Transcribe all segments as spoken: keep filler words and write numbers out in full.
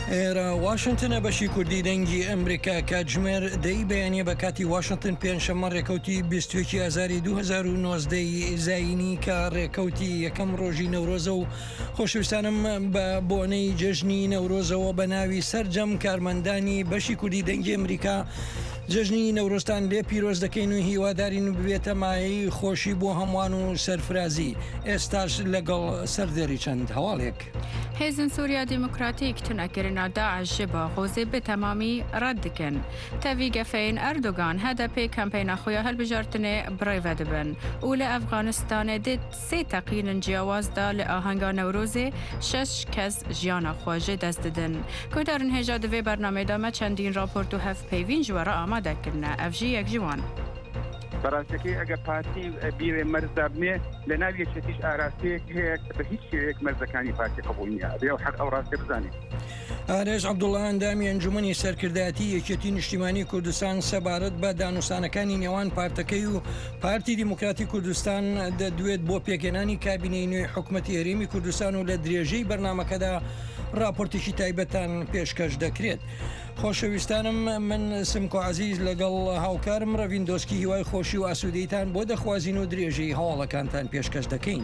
ئێرە واشنگتنە بەشی کوردی دەنگی ئەمریکا کاتژمێر دەی بەیانە بە کاتی واشنگتن پێنجشەممە ڕێکەوتی بیستوێکی ئازاری دوو هەزار و نۆزدەی زاینی کە ڕێکەوتی یەکەم ڕۆژی نەورۆزە و خۆشەویستانم بە بۆنەی جەژنی نەورۆزەوە بە ناوی سەرجەم کارمەندانی بەشی کوردی دەنگی ئەمریکا جژنی نەورۆستان لێ پیرۆز دەکەین و هیوادارین ببێتە مایەی خۆشی بۆ هەمووان و سەرفرازی. ئێستاش لەگەڵ سەردەری چەند هەواڵێک. هێزن سووریا دیموکراتیک تونەکردنا داعش ji baxwazê bi temamî red dikin. Tevî gefeyên Erdogan hedefê kampeyna xwe ya hilbijartinê birêve dibin û li Efganistanê dê sê teqînin ciyawaz da li ahenga Newrozê şeş kes jiyana xwe ji dest didin. Guhdarên hêja di vê bernameyê de me çendîn raport û hevpeyvîn ji we re amade kirine. Ev jî yek ji wan. بەڕاستەکەی ئەگە پارتی بیرێ مەرزدا بنێ لە ناو یەکێتیش ئاراستەیەک هەیە بە هیچ شێوەیەک مەرزەکانی پارتی قبول نییە ئەبێ و حەق ئەو ڕاستە بزانێت. ئارێژ عەبدوڵڵا ئەندامی ئەنجومەنی سەرکردایەتی یەکێتی نیشتیمانی کوردستان سەبارەت بە دانووسانەکانی نێوان پارتەکەی و پارتی دیموکراتی کوردستان دەدوێت بۆ پێکێنانی کابینەی نوێی حکوومەتی هەرێمی کوردستان و لە درێژەی بەرنامەکەدا راپۆرتێکی تایبەتان پێشکەش دەکرێت. خۆشەویستانم من سمکۆ عەزیز لەگەڵ هاوکارم ڕەڤین دۆسکی هیوای خۆشی و ئاسوودەیتان بۆ دەخوازین و درێژەی هەواڵەکانتان پێشکەش دەکەین.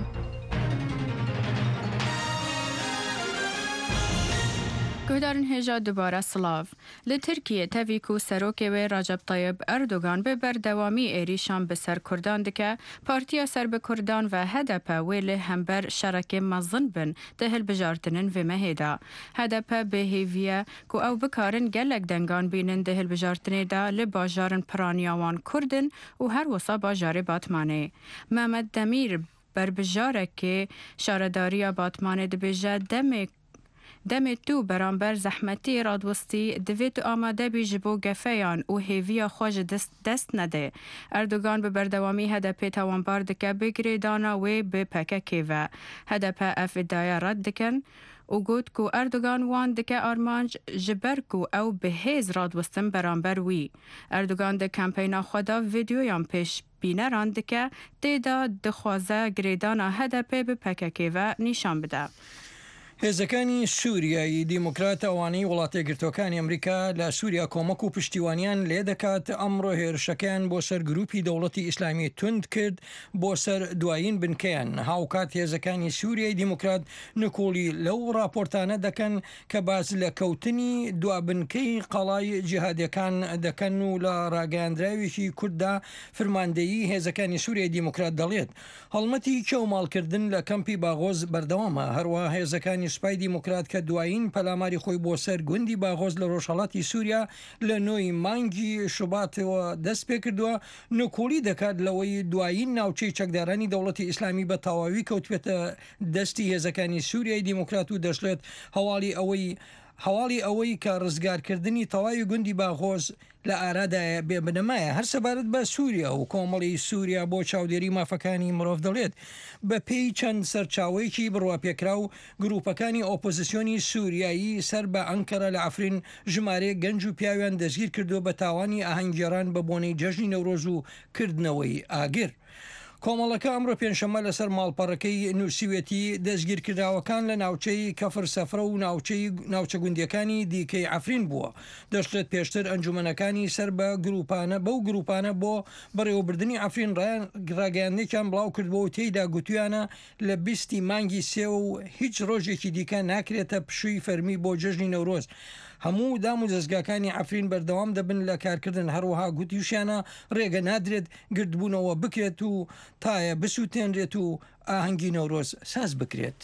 Guhdarên hêja dubara Slav. Li Tirkiye tevî ku serokê wê Recep Tayyip Erdogan bi berdewamî êrîşan bi ser Kurdan dike, Partiya Serb Kurdan ve H D P wê li hember şerekê mezin bin di hilbijartinên vê mehê de. H D P bêhêviye ku ew bikarin gelek dengan bînin di hilbijartinê de li bajarên piraniya wan Kurdin û her wisa bajarê Batmanê. Mehmet Demîr berbijarekê şaredariya Batmanê dibêje demê Demê tu beramber zehmetî radwistî divê tu amade bî ji bo gefeyan û hêviya xwe ji dest nede. Erdogan bi berdewamî H D P tawanbar dike bi girêdana wê bi P K K ve. H D P ev îddia red dikin û got ku Erdogan wan dike armanc ji ber ku ew bi hêz radwistin beramber wî. Erdogan di kampeyna xwe da vîdyoyan pêş bîneran dike tê da dixwaze girêdana H D P bi P K K ve nîşan bide. هێزەکانی سووریایی دیموکرات ئەوانەی وڵاتە یەکگرتووەکانی ئەمریکا لە سووریا کۆمەک و پشتیوانیان لێ دەکات ئەمڕۆ هێرشەکان بۆ سەر گروپی دەوڵەتی ئیسلامی تند کرد بۆ سەر دوایین بنکەیان. هاوکات هێزەکانی سووریای دیموکرات نکۆڵی لەو راپۆرتانە دەکەن کە باز لە کەوتنی دوابنکەی قەڵای جیهادیەکان دەکەن و لە ڕاگەاندراوێکی کورددا فرماندەیی هێزەکانی سووریای دیموکرات دەڵێت هەڵمەتی کێوماڵکردن لە کەمپی باغۆز بەردەوامە. هەروە هێزەکانی سوپای دیموکرات کە دوایین پەلاماری خۆی بۆ سەر گوندی باغۆز لە ڕۆژهەڵاتی سووریا لە نۆی مانگی شوباتەوە دەست پێ کردووە نکۆڵی دەکات لەوەی دوایین ناوچەی چەکدارانی دەوڵەتی ئیسلامی بە تەواوی کەوتبێتە دەستی هێزەکانی سووریای دیموکرات و دەشڵێت هەواڵی ئەوەی هەواڵی ئەوەی کە ڕزگارکردنی تەواوی گوندی باغۆز لە ئارادایە بێبنەمایە هەر سەبارەت بە سووریا و کۆمەڵی سووریا بۆ چاودێری مافەکانی مرۆڤ دەڵێت بە پێی چەند سەرچاوەیەکی بڕواپێکرا و گروپەکانی ئۆپۆزیسیۆنی سووریایی سەر بە ئەنکەرە لە ئەفرین ژمارە گەنج و پیاویان دەستگیر کردو بە تاوانی ئاهەنگگێڕان بە بۆنەی جەژنی نەورۆز و کردنەوەی ئاگر. کۆمەڵەکە ئەمڕۆ پێنجشەممە لەسەر ماڵپەڕەکەی نووسوێتی دەستگیرکراوەکان لە ناوچەی کەفر سەفرە و ناوچەی ناوچە گوندیەکانی دیکەی ئەفرین بووە. دەشتێت پێشتر ئەنجومەنەکانی سەر بە گروپانە بەو گروپانە بۆ بەڕێوەبردننی ئەفرین ڕاگەیاندێکیان بڵاو کردبەوە و تێیدا گوتویانە لە بیستی مانگی سێ و هیچ ڕۆژێکی دیکە ناکرێتە پشووی فەرمی بۆ جەژنی نەورۆز. هەموو دام و دەستگاکانی ئەفرین بەردەوام دەبن لە کارکردن هەروەها گوتیوشیانە ڕێگە نادرێت گردبوونەوە بکرێت و تایە بسووتێنرێت و ئاهەنگی نەورۆز ساز بکرێت.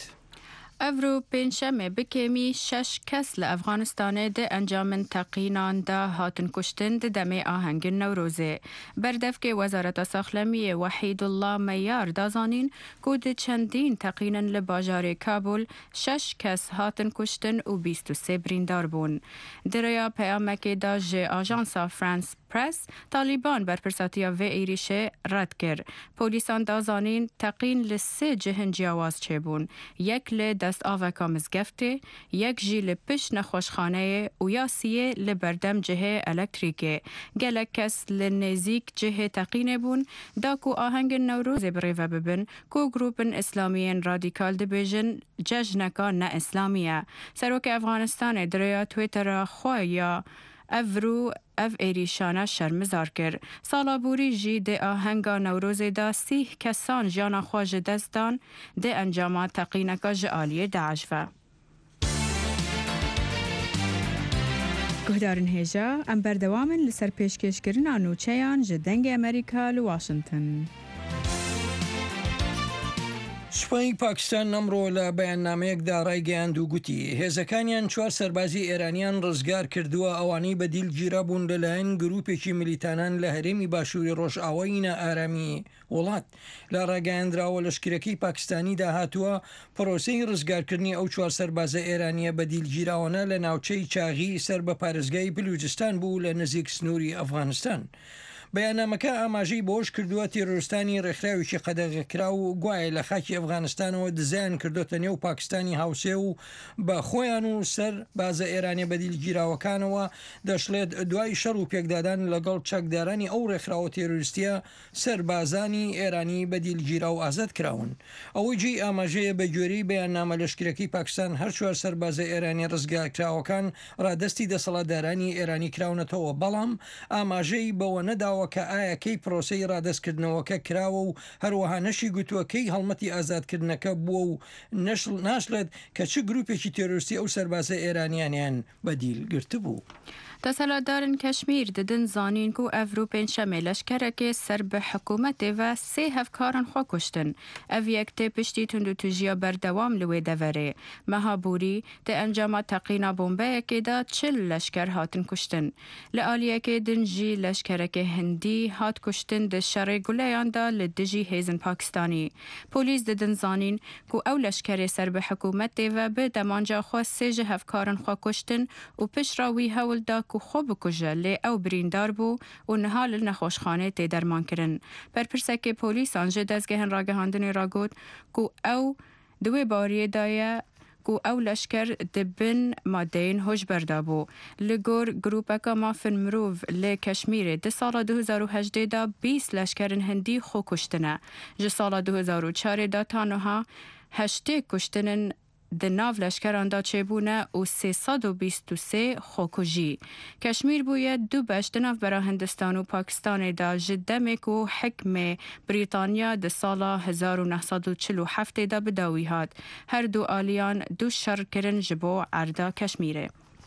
Evro pênşemê bikêmî şeş kes li Efganistanê di encamên teqînan de hatin kuştin di demê ahengên Newrozê. Berdevkê Wezareta Saxlemiyê Wehîdullah Meyyar dazanîn ku di çendîn teqînin li bajarê Kabul şeş kes hatin kuştin û bîst û sê birîndar bûn. Di rêya peyamekê de ji ajansa France Press Taliban berpirsatiya vê êrişê red kir. Polîsan dazanîn teqîn li sê cihên ciyawaz çêbûn. Yek li دست آوکا مزگفته یک جی لپش نخوشخانه و یا سیه لبردم جهه الکتریکه گلک کس لنزیک جهه تقینه بون دا کو آهنگ نوروز بریوه ببن کو گروپن اسلامیین رادیکال دبیجن ججنکا نه اسلامیه. سروک افغانستان دریا تویتر خواه یا افرو اف ایریشانه شرمزار کر. سالا بوری جی ده آهنگا نوروز دا سیح کسان جانا خواج دستان ده انجامات تقینکا جعالی داعش و. گهدارن هیجا ام بردوامن لسر پیشکش کرن آنوچهان جدنگ امریکا لواشنطن. سوپای پاکستان نەمڕۆ لە بەیاننامەیەکدا ڕایگەیاند و گوتی هێزەکانیان چوار سەربازی ئێرانیان ڕزگار کردووە ئەوانەی بەدیل گیرا بوون لەلایەن گروپێکی ملیتانان لە هەرێمی باشووری ڕۆژئاوای نائارامی وڵات. لە ڕاگەیاندراوە لەشکرەکەی پاکستانی داهاتووە پرۆسەی ڕزگارکردنی ئەو چوار سەربازە ئێرانیە بەدیل گیراوانە لە ناوچەی چاغی سەر بە پارێزگای بلوچستان بوو لە نزیک سنووری ئەفغانستان. بەیاننامەکە ئاماژەی بۆش کردووە تیرۆریستانی ڕێکخراوێکی قەدەغەکرا و گوایە لە خاکی ئەفغانستانەوە دزیان کردوتە نێو پاکستانی هاوسێ و بە خۆیان و سەر بازە ئێرانی بەدیل گیراوەکانەوە دەشڵێت دوای شەڕ و پێکدادان لەگەڵ چەکدارانی ئەو ڕێکخراوە تیرۆریستیە سەربازانی ئێرانی بەدیل گیرا و ئازاد کراون. ئەوەی جێی ئاماژەیە بە گوێرەی بەیاننامە لەشکرەکەی پاکستان هەر چوار سەربازە ئێرانی ڕزگارکراوەکان ڕادەستی دەسەڵاتدارانی ئێرانی کراونەتەوە، بەڵام ئاماژەی بەوە نەداوە کە ئایەکەی پرۆسەی ڕادەستکردنەوەکە کراوە و هەروەها نەشی گوتووەکەی هەڵمەتی ئازادکردنەکە بووە و ناشڵێت کە چ گروپێکی تێرۆریستی ئەو سەربازە ئێرانیانیان بەدیل گرتبوو. دەسەڵاتدارن کەشمیر ددن زانین کو ئەڤرو پێنجشەمێ لەشکەرەکێ سەر بە حکوومەتێ و سێ هەفکارن خۆ کوشتن. ئەڤ یەکتێ پشتی توندوتوژیە بەردەوام لەوێ دەڤەرێ. مەهابووری دە ئەنجاما تەقینا بۆمبەیەکێدا چل لەشکەر هاتن کوشتن. لە ئالیەکێ دنجی لەشکەرەکێ هەندی هات کوشتن دە شەڕێ گولەیاندا لە دژی هێزن پاکستانی. پۆلیس ددن زانین کو ئەو لەشکەرێ سەر بە حکوومەتێ و بە دەمانجا خۆ سێژە هەفکارن خۆ کوشتن و پشراوی هەولدا کو خۆ بکوژە لێ ئەو بریندار بوو و نها لە نەخۆشخانێ تێ دەرمانکردن. بەرپرسەکێ پۆلیسان ژێ دەستگەهێن ڕاگەهاندنی ڕاگوت کو ئەو دوێ باریێدایە کو ئەو لەشکەر دبن مادەین هۆش بەردا بوو. لە گۆر گروپەکە مافن مرۆڤ لێ کەشمیرێ دە ساڵە دو هەزار و هەژدێدا بیست لەشکەرن هەندی خۆ کوشتنە. ji ساڵە دو هەزار و چارێدا تانەها هەشتێ کوشتنن د ناو لشکراندا چێبوونە و سێ سەد و بیست و سێ خۆکوژی. کەشمیر بووە دوو بەش دناو بەرە هەندستان و پاکستانێدا ji demێک و حکمێ بریتانیا د ساڵە هەزار و نە سەد و چل و هەفتێدا بەداوی هات. هەردوو ئالیان دوو شەڕکردن ji بۆ ئەردا کەشمیرێ.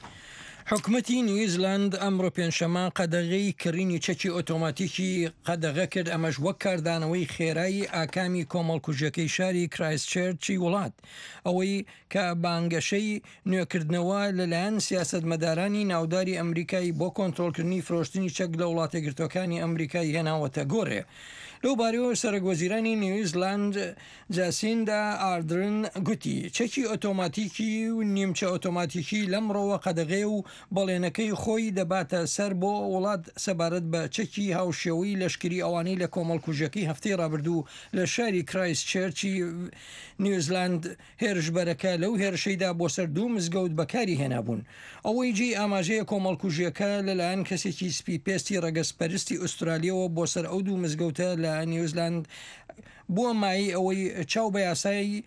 حکومەتی نیوزیلاند ئەمڕۆ پێنجشەمە قەدەغەی کڕینی چەکی ئۆتۆماتیکی قەدەغە کرد، ئەمەش وەک کاردانەوەی خێرایی ئاکامی کۆمەڵکوژەکەی شاری کرایستچێرچی وڵات، ئەوەی کە بانگەشەی نوێکردنەوە لەلایەن سیاسەتمەدارانی ناوداری ئەمریکای بۆ کۆنتڕۆلکردنی فرۆشتنی چەک لە وڵاتە یەکگرتووەکانی ئەمریکای هێناوەتە گۆڕێ. لەو بارەوە سەرۆکوەزیرانی نیوزیلاند جاسیندا ئاردرن گوتی چەکی ئۆتۆماتیکی و نیمچە ئۆتۆماتیکی لەمڕۆوە قەدەغێ و بەڵێنەکەی خۆی دەباتە سەر بۆ وڵات سەبارەت بە چەکی هاوشێوەی لەشکری ئەوانەی لە کۆمەڵکوژەکەی هەفتەی ڕابردوو لە شاری کرایستچێرچی نیوزیلاند هێرشبەرەکە لەو هێرشەیدا بۆ سەر دوو مزگەوت بەکاری هێنابوون. ئەوەی جێی ئاماژەیە کۆمەڵکوژیەکە لەلایەن کەسێکی سپی پێستی ڕەگەزپەرستی ئوسترالیەوە بۆ سەر ئەو دوو مزگەوتە لە نیوزیلاند بووە مای ئەوەی چاو بە یاسایی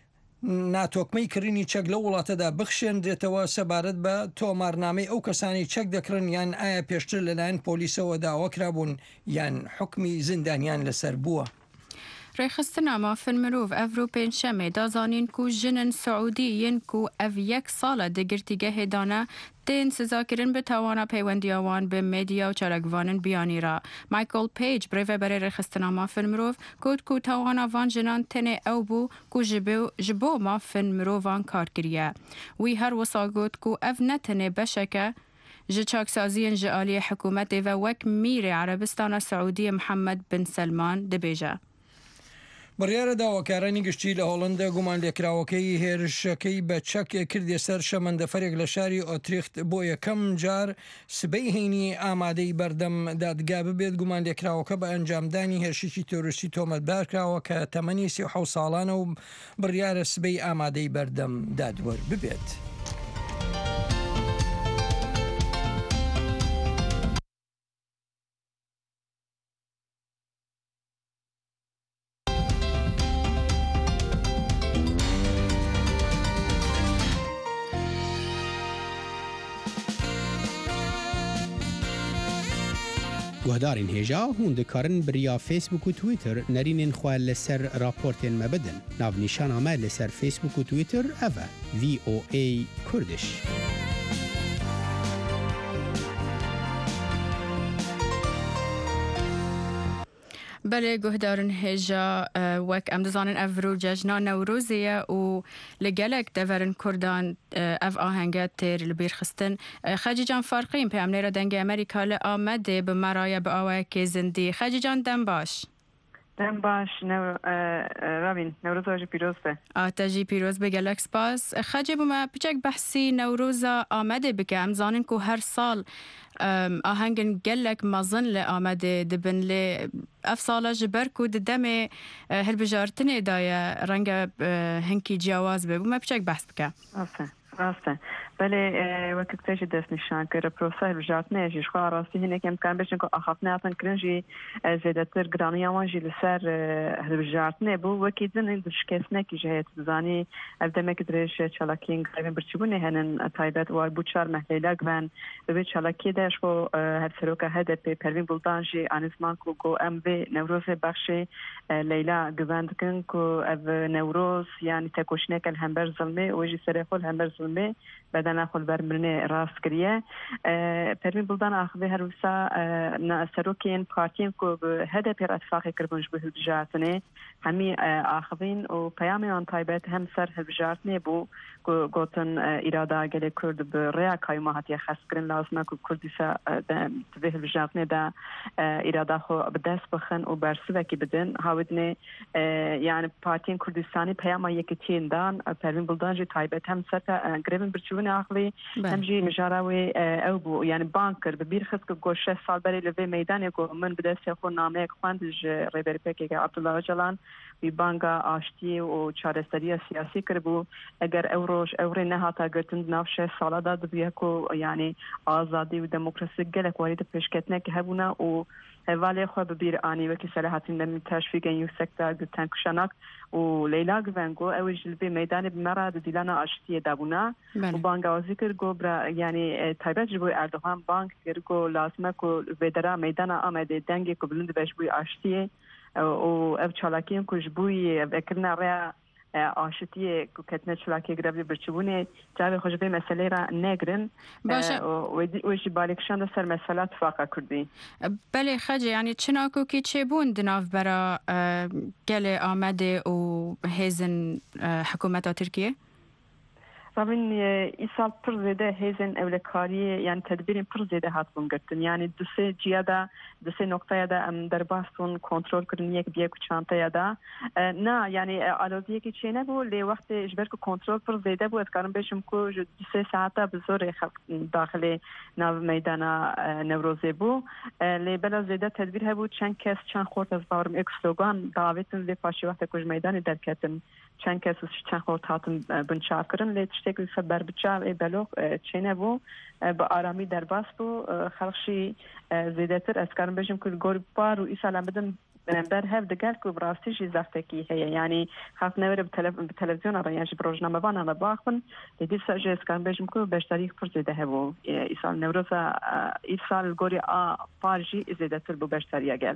ناتۆکمەی کڕینی چەک لە وڵاتەدا بخشێنرێتەوە سەبارەت بە تۆمارنامەی ئەو کەسانی چەک دەکڕن یان ئایا پێشتر لەلایەن پۆلیسەوە داواکرابوون یان حکمی زیندانیان لەسەر بووە. ڕێخستنا مافن مرۆڤ ئەڤرو پێنجشەمێ دازانین کو ژنن سعودیین کو ئەڤ یەک ساڵە دەگرتیگەهێدانە تێن سزاکردن بە تاوانە پەیوەندیاوان بە مێدیا و چارەکڤانن بیانیرا. مایکل پیج برێڤەبەرێ ڕێخستنا مافن مرۆڤ گوت کو تاواناوان ژنان تەنێ ئەو بوو کو ji bo mafin mirovan kar kiriye. Wî her wisa got ku ev ne tenê beşeke ji çaksaziyên ji aliyê hikûmetê ve wek Mîrê Erebistana Seûdiyê Mihemed bin Selman dibêje. بڕیارە داواکارانی گشتی لە هۆڵندە گومان لێکراوەکەی هێرشەکەی بە چەک کردی سەر شەمەندەفەرێک لە شاری ئۆتریخت بۆ یەکەم جار سبەی هێنی ئامادەی بەردەم دادگا ببێت. گومان لێکراوەکە بە ئەنجامدانی هێرشێکی تۆریستی تۆمەتبارکراوە کە تەمەنی سی و حەوت ساڵانە و بڕیارە سبەی ئامادەی بەردەم دادوەر ببێت. گهدارین هێژا هون دikarin biriya Facebook û Twitter nerînên xwe li ser raportên me bidin. Navnîşana me li ser Facebook û Twitter ev e V O A Kurdish. بله گهدارن هجا وک ام دزانن افرو جشنا نوروزیه و لگلک دورن کردان اف آهنگت تیر لبیر خستن خجی جان فرقیم پی امنی را دنگ امریکا لآمده به مرایه به آوه که زندی. خجی جان دم باش دم باش نو رابین نوروز آجی پیروز به آتاجی پیروز به گلک سپاس. خجی بومه پیچک بحثی نوروزا آمده بکه ام زانن که هر سال آهنگن گلک مزن لآمده دبن لی اف سالا جبر کو ددم هل بجارتنه دایه رنگ هنکی جواز به بومه پیچک بحث بکه. راسته راسته بله وقتی کتیش دست نشان کرد پروسه بجارتنه جیش خواه راستی هنه که امکان بشن که آخاف ناتن کرنجی زیده تر گرانی آوانجی لسر هل بجارتنه بو وکی دن این دشکسنه که جهت بزانی افدمه که درش چلاکین قریبین برچبونه هنن تایبت وار بوچار محلیلا گوان ببید چلاکی داشت و هر سروکه هده پی پروین بلدانجی آنزمان که گو ام بی نوروز بخش لیلا گوان دکن که اف نوروز یعنی تکوشنه که الهمبر ظلمه و جی سره خول همبر ظلمه بدن خود برمرنه راست کریه پروین بلدان آخوی هر وسا سروکین پارتین که به هده پیر اتفاقی کربونج به هلبجارتنه همی آخوین و پیامی آن تایبت هم سر هلبجارتنه بو گوتن اراده گلی کرد به ریا کایما هاتی خاص کرن لازمه که کردیسا به هلبجارتنه دا اراده خو بدست بخن و برسوه که بدن هاودنه یعنی پارتین کردستانی پیاما یکی چین دان پروین بلدان جی تایبت هم سر گریبن برچون آخری همجی مجاراوی او بو یعنی بانکر به بیر خست که گوشه سال بری لوی میدانی که من بدست خود نامه خواندج ریبری پکی که عبدالله جلان وی بانگا آشتی و چارستری سیاسی کربو اگر او روش اوری نهاتا گرتن نافشه سالا داد بیه که یعنی آزادی و دموکراسی گلک وارد پیشکتنه که هبونا و ولی خو ببیر آنی و که صلاحاتین دمی تشویق یوسک تا گتن کشناک و لیلا گوانگو اوج لبی میدان بمراد دیلانا آشتی دابونا و بانگا ذکر گو برا یعنی تایبت جبو اردوغان بانک گرگو لازمه کو ودرا میدان آمده دنگی کو بلند بهش بوی آشتی و او چالاکین کو جبوی وکرنا ریا آشتی کتنه چلاکی گرفتی برچبونه جای خوش به مسئله را نگرن و ویش بالکشان سر مسئله اتفاق کردی. بله خجه یعنی چناکو که چه بون دناف برا گل آمده و هزن حکومت ترکیه؟ رابین ای سال پر زیده هیزن اولکاری یعنی تدبیرین پر زیده هات بون گرتن یعنی دو سه جیادا دو سه نقطه دا ام در باستون کنترل کردن یک بیه کچانته دا نه یعنی آلوزیه که چه نبو لی وقت اجبر که کنترل پر زیده بود کارم بشم که دو سه ساعته بزور خلق داخل ناو میدان نوروزه بو لی بلا زیده تدبیر هبود چند کس چند خورد از باورم یک سلوگان دعوتن لی پاشی وقت کج میدانی در کتن چند کس چند خورد هاتن بنچار کردن لی تشتكي سبر بتشاب اي بلوغ تشينبو بآرامی در باس بو خلقشي زيدتر اسكارن بجم كل غور بار و ايسا لمدن بر هف دقال كو براستي شي زفتكي هي يعني خاف نور بالتلفزيون را يعني بروجنامه بانا لا باخن دي ساجي اسكارن بجم كو باش تاريخ پر زيده هبو ايسا نوروزا ايسا الغوري ا بارجي زيدتر بو باش تاريا قال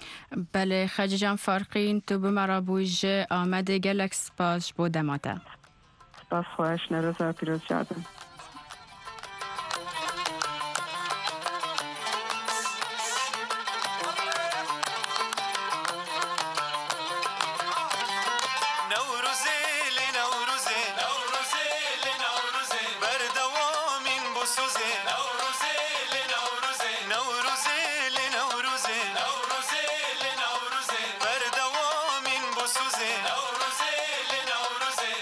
بله خجی جان فرقین تو بمرا بویج آمده گلک سپاس بودماته سپاس خوش نروزا پیروز جادم Nowruz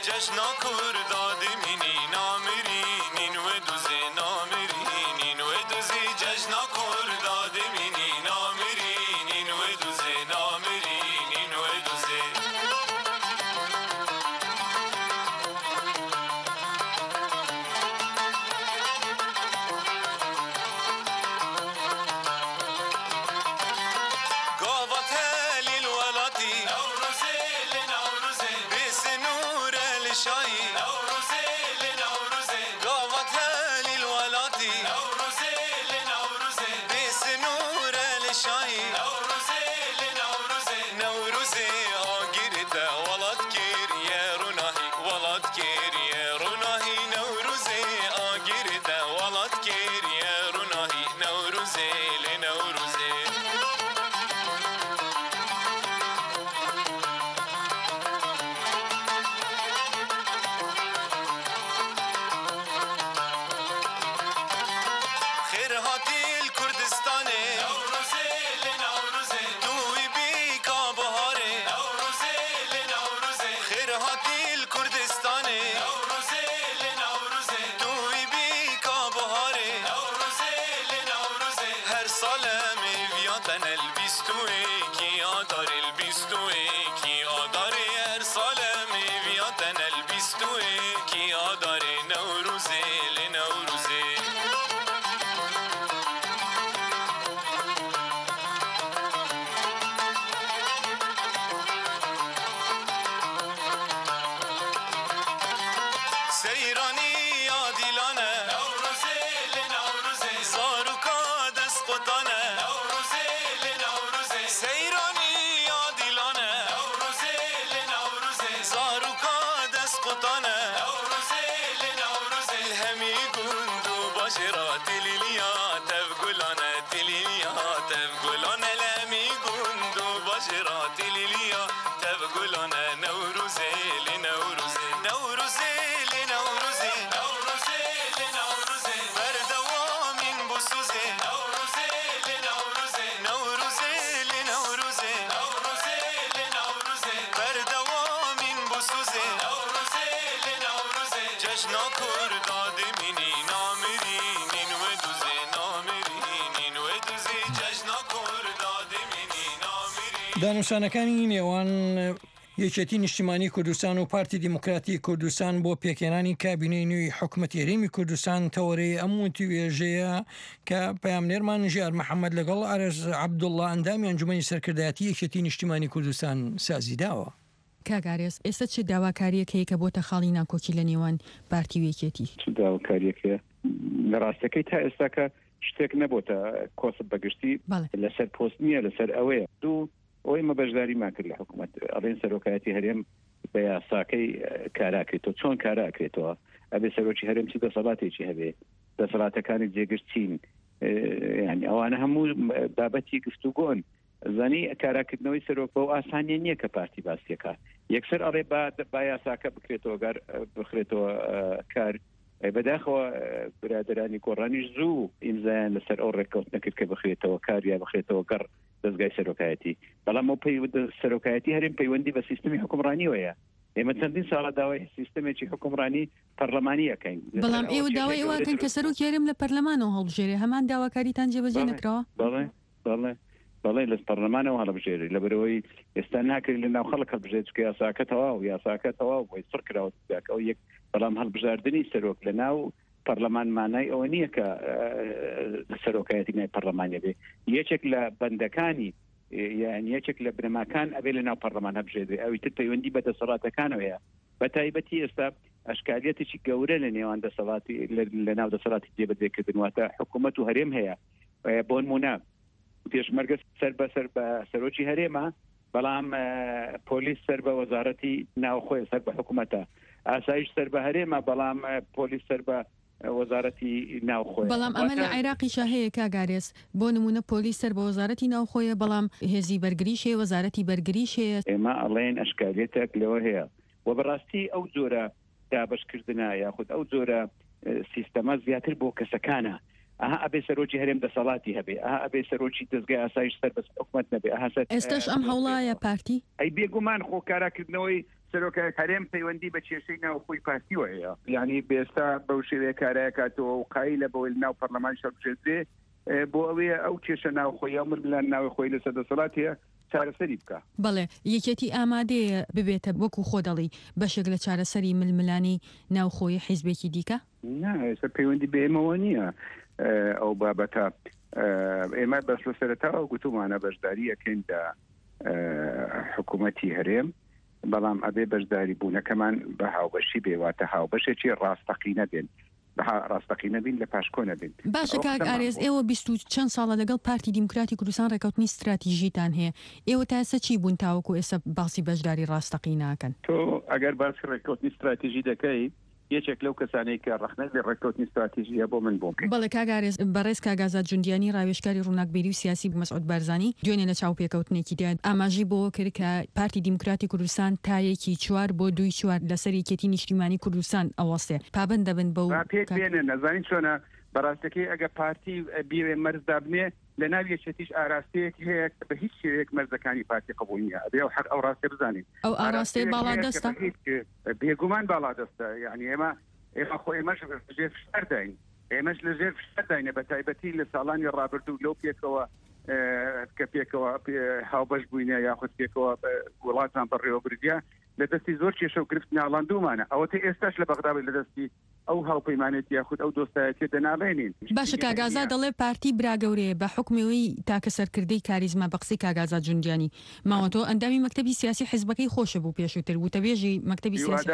دانوسانەکانی نێوان یەکێتی نیشتیمانی کوردستان و پارتی دیموکراتی کوردستان بۆ پێکێنانی کابینەی نوێی حکوومەت هێرێمی کوردستان تەوەرەی ئەم توێژەیە کە پەیامنێرمان ژیار محەممەد لەگەڵ ئارەز عەبدوڵڵا ئەندامی ئەنجومەنی سەرکردایەتی یەکێتی نیشتیمانی کوردستان سازی داوە. کاگارێز ئێستا چ داواکاریەکەی کە بۆتە خاڵی ناکۆکی لە نێوان پارتی و یەکێتی؟ داواکاریەکە لە ڕاستەکەی تا ئێستاکە شتێک نەبووتە کۆسب بەگشتی لەسەر پۆست نییە لەسەر ئەوەیە دوو ئەوەی مەبەشداری ماکرد لە حکوومەت ئەڵێن سەرۆکایەتی هەرێم بە یاساکەی کاراکرێتەوە چۆن کاراکرێتەوە ئەبێ سەرۆکی هەرێم چی دەسەڵاتێکی هەبێ دەسەڵاتەکانی جێگرتین ینی ئەوانە هەموو بابەتی گفتوگۆن زانی کاراکردنەوەی سەرۆک بەو ئاسانیە نییە کە پارتی باسیەکە یەکسەر ئەڵێ با یاساکە بکرێتەوە گەر بخرێتەوە کار بەداخەوە برادرانی گۆڕانیش زوو ئیمزایان لەسەر ئەو ڕێککەوت نەکرد کە بخرێتەوە کار یا بخرێتەوە گەڕ دەستگای سەرۆکایەتی بەڵام ئەو سەرۆکایەتی هەرێم پەیوەندی بە سیستمی حکومڕانیوەیە ئێمە چەندین ساڵە داوای سیستمێکی حکومڕانی پەرلەمانی یەکەین بەڵام ئێوە داوای ئەوەکەن کە سەرۆکی هەرێم لە پەرلەمانەوە هەڵبژێرێ هەمان داواکاریتان جێبەجێ نەکراوە؟ بەڵێ بەڵێ بەڵێ لە پەرلەمانەوە هەڵبژێری لەبەرەوەی ئێستا ناکرێت لە ناو خەڵک هەڵبژێت چکە یاساکە تەواو یاساکە تەواو بۆی سڕ کراوە ئەو یەک بەڵام هەڵبژاردننی سەرۆک لە ناو پەرلەمان مانای ئەوە نییە کە سەرۆکایەتی نای پەرلەمانە بێ یەکێک لە بەندەکانی یان یەکێک لە بنەماکان ئەبێ لە ناو پەرلەمان هەبژێدێ ئەوی تر پەیوەندی بە دەسەڵاتەکانەوەیە بە تایبەتی ئێستا ئەشکالێتێکی گەورە لە نێوان دەسەڵاتی لە ناو دەسەڵاتی جێبەجێکردنواتە حکوومەت و هەرێم هەیە بۆ نمونە پێشمەرگە سەر بەسەر بە سەرۆکی هەرێمە بەڵام پۆلیس سەر بە وەزارەتی ناوخۆی سەر بە حکوومەتە ئاسایش سەر بە هەرێمە بەڵام پۆلیس سەر بە وەزارەتی ناوخۆی بەڵام ئەمە لە عێراقیشا هەیە کاگارێز بۆ نمونە پۆلیس سەر بە وەزارەتی ناوخۆیە بەڵام هێزی بەرگریش هەیە وەزارەتی بەرگریش هەیە ئێمە ئەڵێن ئەشکالێتێک لەوە هەیە و بەڕاستی ئەو جۆرە دابشکردنە یاخود ئەو جۆرە سیستەمە زیاتر بۆ کەسەکانە ئەها ئەبێ سەرۆکی هەرێم دەسەڵاتی هەبێ ئەها ئەبێ سەرۆکی دەستگای ئاسایش سەر بەس حکومەت نەبێ ئەها ئێستاش ئەم هەوڵایە پارتی ئەی بێگومان خۆ کاراکردنەوەی سەرۆکایەتی هەرێم پەیوەندی بە کێشەی ناوخۆی پارتیوە هەیە یعنی بێستا بەو شێوەیە کارایەکاتەوە و قایلە بەوەی ناو پەرلەمان شەڕبژێترێ بۆ ئەوەیە ئەو کێشە ناوخۆی ئەو ملان ناوی خۆی لە سەدەسەڵات هەیە چارەسەری بکە. بەڵێ یەکێتی ئامادەیە ببێتە وەکو خۆ دەڵی بەشێک لە چارەسەری ململانی ناوخۆی حیزبێکی دیکە؟ نا ئێستا پەیوەندی بە ئێمەوە نییە ئەو بابەتە ئێمە بەس لە سەرەتاوە گوتومانە بەشداری یەکەین لە حکوومەتی هەرێم بەڵام ئەبێ بەشداری بوونەکەمان بە هاوبەشی بێواتە هاوبەشێکی ڕاستەقینە بێن ڕاستەقینە بین لە پاشکۆنە بین. باشە کاک ئارێز ئێوە بیست و چەند ساڵە لەگەڵ پارتی دیموکراتی کوردستان ڕێکەوتنی استراتیژیتان هەیە ئێوە تا ئێستا چی بوون تاوەکو ئێستا باسی بەشداری ڕاستەقی ناکەن؟ تۆ ئەگەر باسی ڕێکەوتنی استراتیژی دەکەی یەکێک لەو کەسانەی کە ڕخنە لە ڕێکەوتنی استراتیژیە بۆ من بۆم بەڵێ کاک ئارێز بەڕێز کاگازات جوندیانی ڕاوێژکاری ڕووناکبێری و سیاسی مەسعود بارزانی دوێنێ لە چاو پێکەوتنێکی دیان ئاماژی بۆ کرد کە پارتی دیموکراتی کوردستان تایەکی چوار بۆ دوی چوار لەسەر یەکێتی نیشتیمانی کوردستان ئەوەستێ پابند دەبن بەو پێک بێنن نەزانین چۆنە بەڕاستەکەی ئەگە پارتی بیوێ مەرزدا بنێ لە ناو یەکێتیش ئاراستەیەک هەیە بە هیچ شێوەیەک مەرزەکانی پارتی قبول نییە ئەبێ ئەو حەق ئەو ڕاستێ بزانین ئەو ئاراستەی باڵا دەستە بێگومان باڵا دەستە یعنی ئێمە ئێمە خۆ ئێمەش ژێر فشار داین ئێمەش لە ژێر فشار داینە بە تایبەتی لە ساڵانی ڕابردوو لەو پێکەوە کە پێکەوە هاوبەش بووینە یاخود پێکەوە وڵاتان بەڕێوەبردیە لە دەستی زۆر کێشە و گرفت ناڵاندومانە ئەوەتە ئێستاش لە بەغداوی لە دەستی ئەو هاوپەیمانێتی یاخود ئەو دۆستایەتی دەناڵێنین. باشە کاگازا دەڵێ پارتی براگەورەیە بە حکمەوەی تاکە سەرکردەی کاریزما بەقسی کاگازا جوندیانی ماوەتۆ ئەندامی مەکتەبی سیاسی حیزبەکەی خۆشە بوو پێشووتر وتەبێژی مەکتەبی سیاسی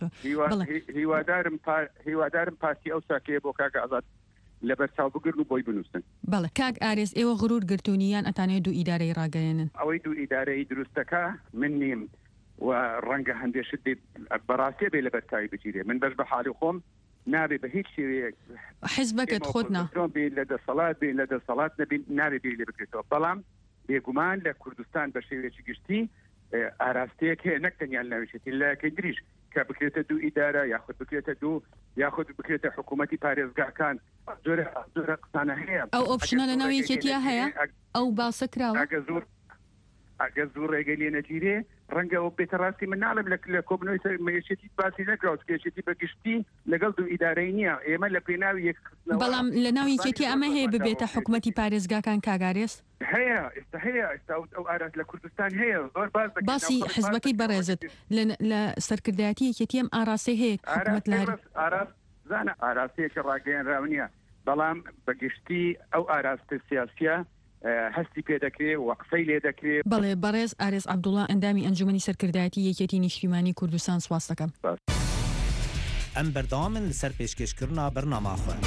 هیوادارم پارتی ئەو ساکەیە بۆ کاگازات لەبەر چاو بگرن و بۆی بنووسن. بەڵێ کاک ئارێز ئێوە غرور گرتوونیان ئەتانەیە دوو ئیدارەی ڕاگەیەنن ئەوەی دوو ئیدارەی دروستەکە من نیم و ڕەنگە هەندێشت بەڕاستی بێ لەبەر تایی بگیرێ من بەش بە حالی خۆم نابێ بە هیچ شێوەیەک حیزبەکەت خۆت نا بێ لە دەسەڵات بێ لە دەسەڵات نەبین نابێ بێ لێ بکرێتەوە بەڵام بێگومان لە کوردستان بە شێوەیەکی گشتی ئاراستەیەک هەیە نەک تەنیان ناوێشێتی لایەکەی دریش کە بکرێتە دوو ئیدارە یاخود بکرێتە دوو یاخود بکرێتە حکوومەتی پارێزگاکان زۆرە زۆرە قسانە هەیە ئەو ئۆپشنە لە ناو یەکێتیە هەیە ئەو باسە کراوە ئەگە زۆر ئەگە زۆر ڕێگەی لێ نەگیرێ ڕەنگە ئەو بێتە ڕاستی من ناڵم لە کۆبنەوەی مەیەشێتی باسی نەکراوە کێشێتی بەگشتی لەگەڵ دوو ئیدارەی نییە ئێمە لە پێناوی یەک بەڵام لە ناو یەکێتی ئەمە هەیە ببێتە حکوومەتی پارێزگاکان کاگارێز هەیە ئێستا هەیە ئێستا ئەو ئاراز لە کوردستان هەیە زۆر باز باسی حیزبەکەی بەڕێزت لە سەرکردایەتی یەکێتی ئەم ئاراسەی هەیە حکوومەت لە ئاراز زانە ئاراستەیەکە ڕاگەیەنراو نییە بەڵام بەگشتی ئەو ئاراستە سیاسیە هەستی پێ دەکرێت و قسەی لێ دەکرێت. بەڵێ بەڕێز ئارێز عەبدوڵڵا ئەندامی ئەنجومەنی سەرکردایەتی یەکێتی نیشتیمانی کوردستان سواس دەکەم. ئەم بەردەوامن لەسەر پێشکەشکردنا بەرنامەخۆ.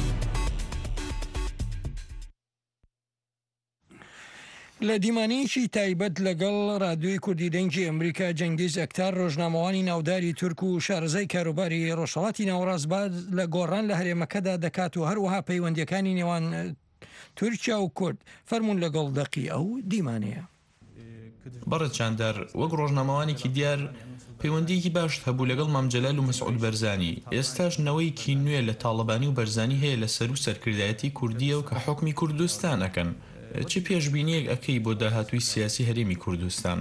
لە دیمانەیەکی تایبەت لەگەڵ رادیۆی کوردی دەنگی ئەمریکا جەنگیز ئەکتار ڕۆژنامەوانی ناوداری تورک و شارەزای کاروباری ڕۆژهەڵاتی ناوەڕاستباد لە گۆڕان لە هەرێمەکەدا دەکات و هەروەها پەیوەندیەکانی نێوان تورکیا و کورد فەرمونون لەگەڵ دەقی ئەو دیمانەیە. بەڕێز چاندار وەک ڕۆژنامەوانێکی دیار پەیوەندیەکی باش هەبوو لەگەڵ مامجەلال و مەسعود بەرزانی ئێستاش نەوەیکی نوێ لە تاڵەبانی و بەرزانی هەیە لە سەر و سەرکردایەتی کوردیە و کە حکمی کوردستان ئەکەن چی پێشبینیەک ئەکەی بۆ داهاتووی سیاسی هەرێمی کوردستان؟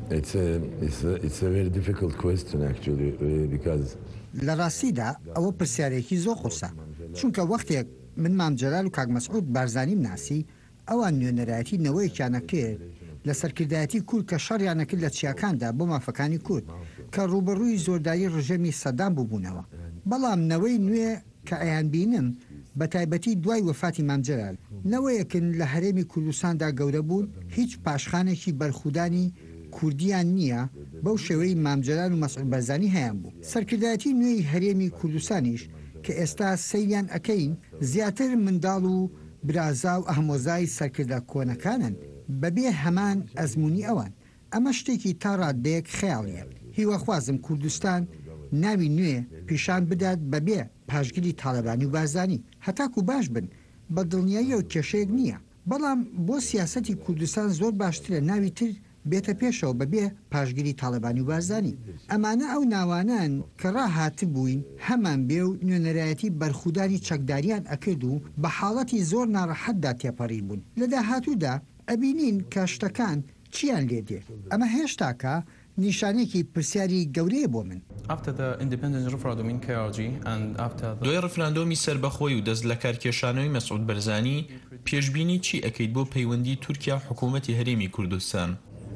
لە ڕاستیدا ئەوە پرسیارێکی زۆر قورسە چونکە وەختێک من مامجەلال و کاک مەسعود بارزانیم ناسی ئەوان نوێنەرایەتی نەوەیەکیانە کرد لە سەرکردایەتی کورد کە شەڕیانەکرد لە چیاکاندا بۆ مافەکانی کورد کە ڕوبەڕووی زۆردایی ڕژەمی سەدام بووبوونەوە بەڵام نەوەی نوێ کە ئەیان بینم بە تایبەتی دوای وەفاتی مامجەلال نەوەیەکن لە هەرێمی کوردستاندا گەورە بوون هیچ پاشخانێکی بەرخودانی کوردیان نییە بەو شێوەی مامجەلال و مەسعود بەرزانی هەیان بوو سەرکردایەتی نوێی هەرێمی کوردستانیش کە ئێستا سەیریان ئەەکەین زیاتر منداڵ و برازا و ئەهمۆزای سەرکردە کۆنەکانن بەبێ هەمان ئەزمموی ئەوان ئەمە شتێکی تا ڕادەیەک خەیاڵیە هیوەخوازم کوردستان ناوی نوێ پیشان بدات بەبێ پاشگیری تاالبانی و بارزانی هەتاکو باش بن بە دڵنیایی و کێشەیەک نییە بەڵام بۆ سیاسەتی کوردستان زۆر باشترە ناوی تر بێتە پێشەوە بەبێ پاشگیری تاالبانی و بارزانی ئەمانە ئەو ناوانان کە ڕاهات بووین هەمان بێ و نوێنەرایەتی بەرخودانی چەکداریان ئەکرد و بە حاڵەتی زۆر ناڕەحەتدا تێپەڕی بوون لە داهاتوودا ئەبینین کە شتەکان چیان لێ دێ ئەمە هێشتاکە نیشانێکی پرسیاری گەورەیە بۆ من. دوای ڕفراندۆمی سەربەخۆی و دەست لە کارکێشانەوەی مەسعود بەرزانی پێشبینی چی ئەکەیت بۆ پەیوەندی تورکیا حکوومەتی هەرێمی کوردستان؟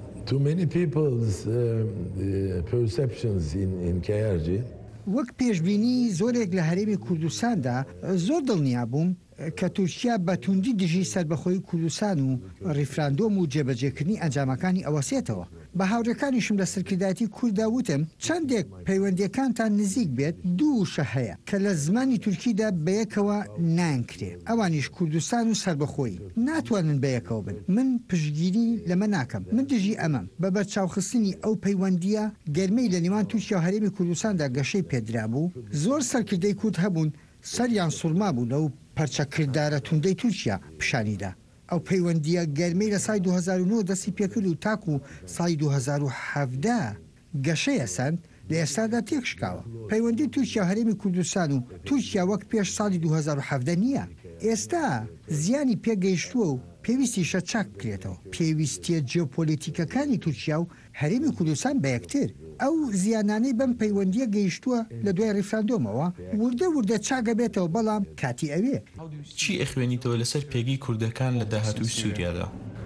وەک پێشبینی زۆرێک لە هەرێمی کوردستاندا زۆر دڵنیا بووم کە تورکیا بەتوندی دژی سەربەخۆی کوردستان و ڕیفراندۆم و جێبەجێکردنی ئەنجامەکانی ئەوەسێتەوە. بە هاوڕەکانیشم لە سەرکردایەتی کووردا وتم چەندێک پەیوەندیەکانتان نزیک بێت دووشە هەیە کە لە زمانی تورکیدا بەیەکەوە نانکرێ، ئەوانیش کوردستان و سەربەخۆی ناتوانن بەیەکەوە بن. من پشتگیری لەمە ناکەم، من دژی ئەمەم بە بەرچاوخستنی ئەو پەیوەندیە گەرمەی لە نێوان تورکیا و هەرێمی کوردستاندا گەشەی پێدرا بوو. زۆر سەرکردەی کورد هەبوون سەریان سوورما بوون و پەرچەکردارە توندەی تورکیا پیشانیدا. ئەو پەیوەندیە گەرمەی لە سای دوو هەزار و نۆ دەستی پێکرد و تاکو و سای دوو هەزار و هەڤدە گەشەیە سند لە ئێستادا تێکشکاوە. پەیوەندی تورکیا هەرێمی کوردستان و تورکیا وەک پێش ساڵی دوو هەزار و هەڤدە نییە. ئێستا زیانی پێگەیشتووە و پێویستیشە چاک بکرێتەوە. پێویستیە جیۆپۆلیتیکەکانی تورکیا و هەرێمی کوردستان بە یەکتر. ئەو زیانانەی بەم پەیوەندیە گەیشتووە لە دوای ڕیفراندۆمەوە وردە وردە چاگە بێتەوە، بەڵام کاتی ئەوێ. چی ئەخوێنیتەوە لەسەر پێگەی کوردەکان لە داهاتووی سووریادا؟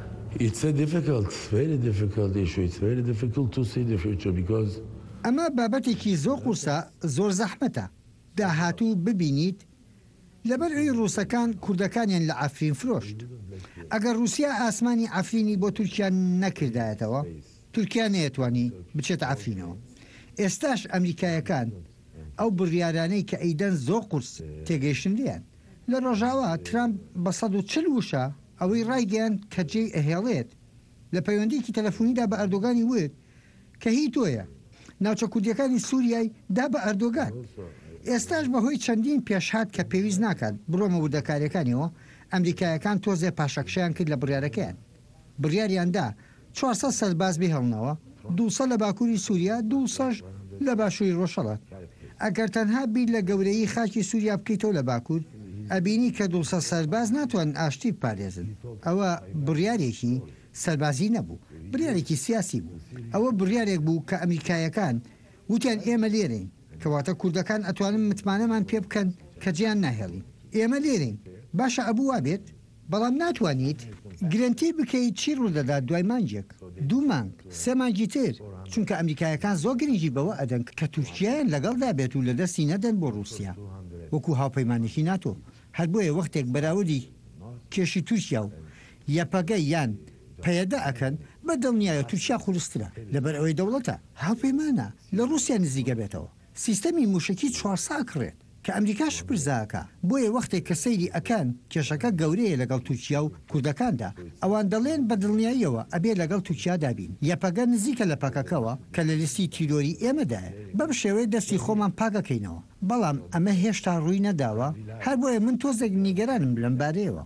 ئەمە بابەتێکی زۆر قورسە، زۆر زەحمەتە داهاتوو ببینیت لەبەر ئەوی ڕووسەکان کوردەکانیان لە ئافرین فرۆشت. ئەگەر رووسیا ئاسمانی ئافرینی بۆ تورکیا نەکردایەتەوە، تورکیا نەیەتوانی بچێتە ئافرینەوە. ئێستاش ئەمریکایەکان ئەو بڕیارانەی کە ئەیدەن زۆر قورس تێگەیشتندیان. لە ڕۆژاوە ترامپ بە سەد و چل وشە ئەوەی ڕایگەیان کە جێی ئەهێڵێت لە پەیوەندیکی تەلەفۆنیدا بە ئەردۆگانی وت کە هی تۆیە ناوچە کوردیەکانی سووریای دا بە ئەردۆگان. ئێستاش بەهۆی چەندین پێشهات کە پێویست ناکات بڕۆمە وردەکاریەکانیەوە، ئەمریکایەکان تۆزێ پاشەکشیان کرد لە بڕیارەکەیان. بڕیاریاندا چوارسەد سەرباز بهێڵنەوە، دووسەد لە باکووری سووریا، دووسەش لە باشووری ڕۆژهەڵات. ئەگەر تەنها بیر لە گەورەی خاکی سووریا بکەیتەوە لە باکوور، ئەبینی کە دووسەد سەرباز ناتوان ئاشتی بپارێزن. ئەوە بڕیارێکی سەربازی نەبوو، بڕیارێکی سیاسی بوو. ئەوە بڕیارێک بوو کە ئەمریکایەکان وتیان ئێمە لێرەین، کەواتە کوردەکان ئەتوانن متمانەمان پێ بکەن کە جیان ناهێڵین. ئێمە لێرەین، باشە ئەبوو وابێت، بەڵام ناتوانیت گرنتی بکەیت چی ڕوودەدات دوای مانجێک، دوو مانگ، سێ مانگی تر، چونکە ئەمریکایەکان زۆر گرنگی بەوە ئەدەن کە تورکیایان لەگەڵدا بێت و لە دەستی نەدەن بۆ رووسیا وەکو هاوپەیمانێکی ناتۆ. هەر بۆیە وەختێک بەراوردی کێشی تورکیا و یەپەگەی یان پەیەدا ئەکەن بە دڵنیایە تورکیا قورسترە لەبەر ئەوەی دەوڵەتە هاوپەیمانە لە رووسیا نزیکە بێتەوە. سیستەمی موشکی چوارسا کڕێت کە ئەمریکاش پرزاکە. بۆیە وەختێک کە سەیری ئەکەن کێشەکە گەورەیە لەگەڵ تورکیا و کوردەکاندا، ئەوان دەڵێن بە دڵنیاییەوە ئەبێ لەگەڵ تورکیا دابین. یەپەگە نزیکە لە پەکەکەوە کە لە لیستی تیرۆری ئێمەدایە. بەم شێوەیە دەستی خۆمان پاکەکەینەوە، بەڵام ئەمە هێشتا ڕووی نەداوە. هەر بۆیە من تۆزێک نیگەرانم لەم بارەیەوە.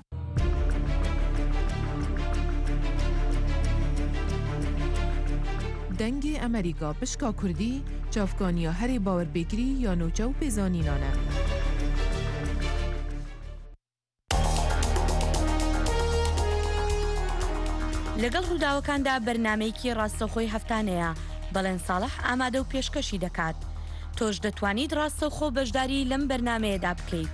دەنگی ئەمریکا پشکا کوردی چاوکانیا هەری باوەربێگری یا نوچە و پێزانینانە. لەگەڵ ڕووداوەکاندا بەرنامەیەکی ڕاستەوخۆی هەفتانەیە، بەڵێن ساڵح ئامادە و پێشکەشی دەکات. تۆش دەتوانیت ڕاستەوخۆ بەشداری لەم بەرنامەیەدا بکەیت.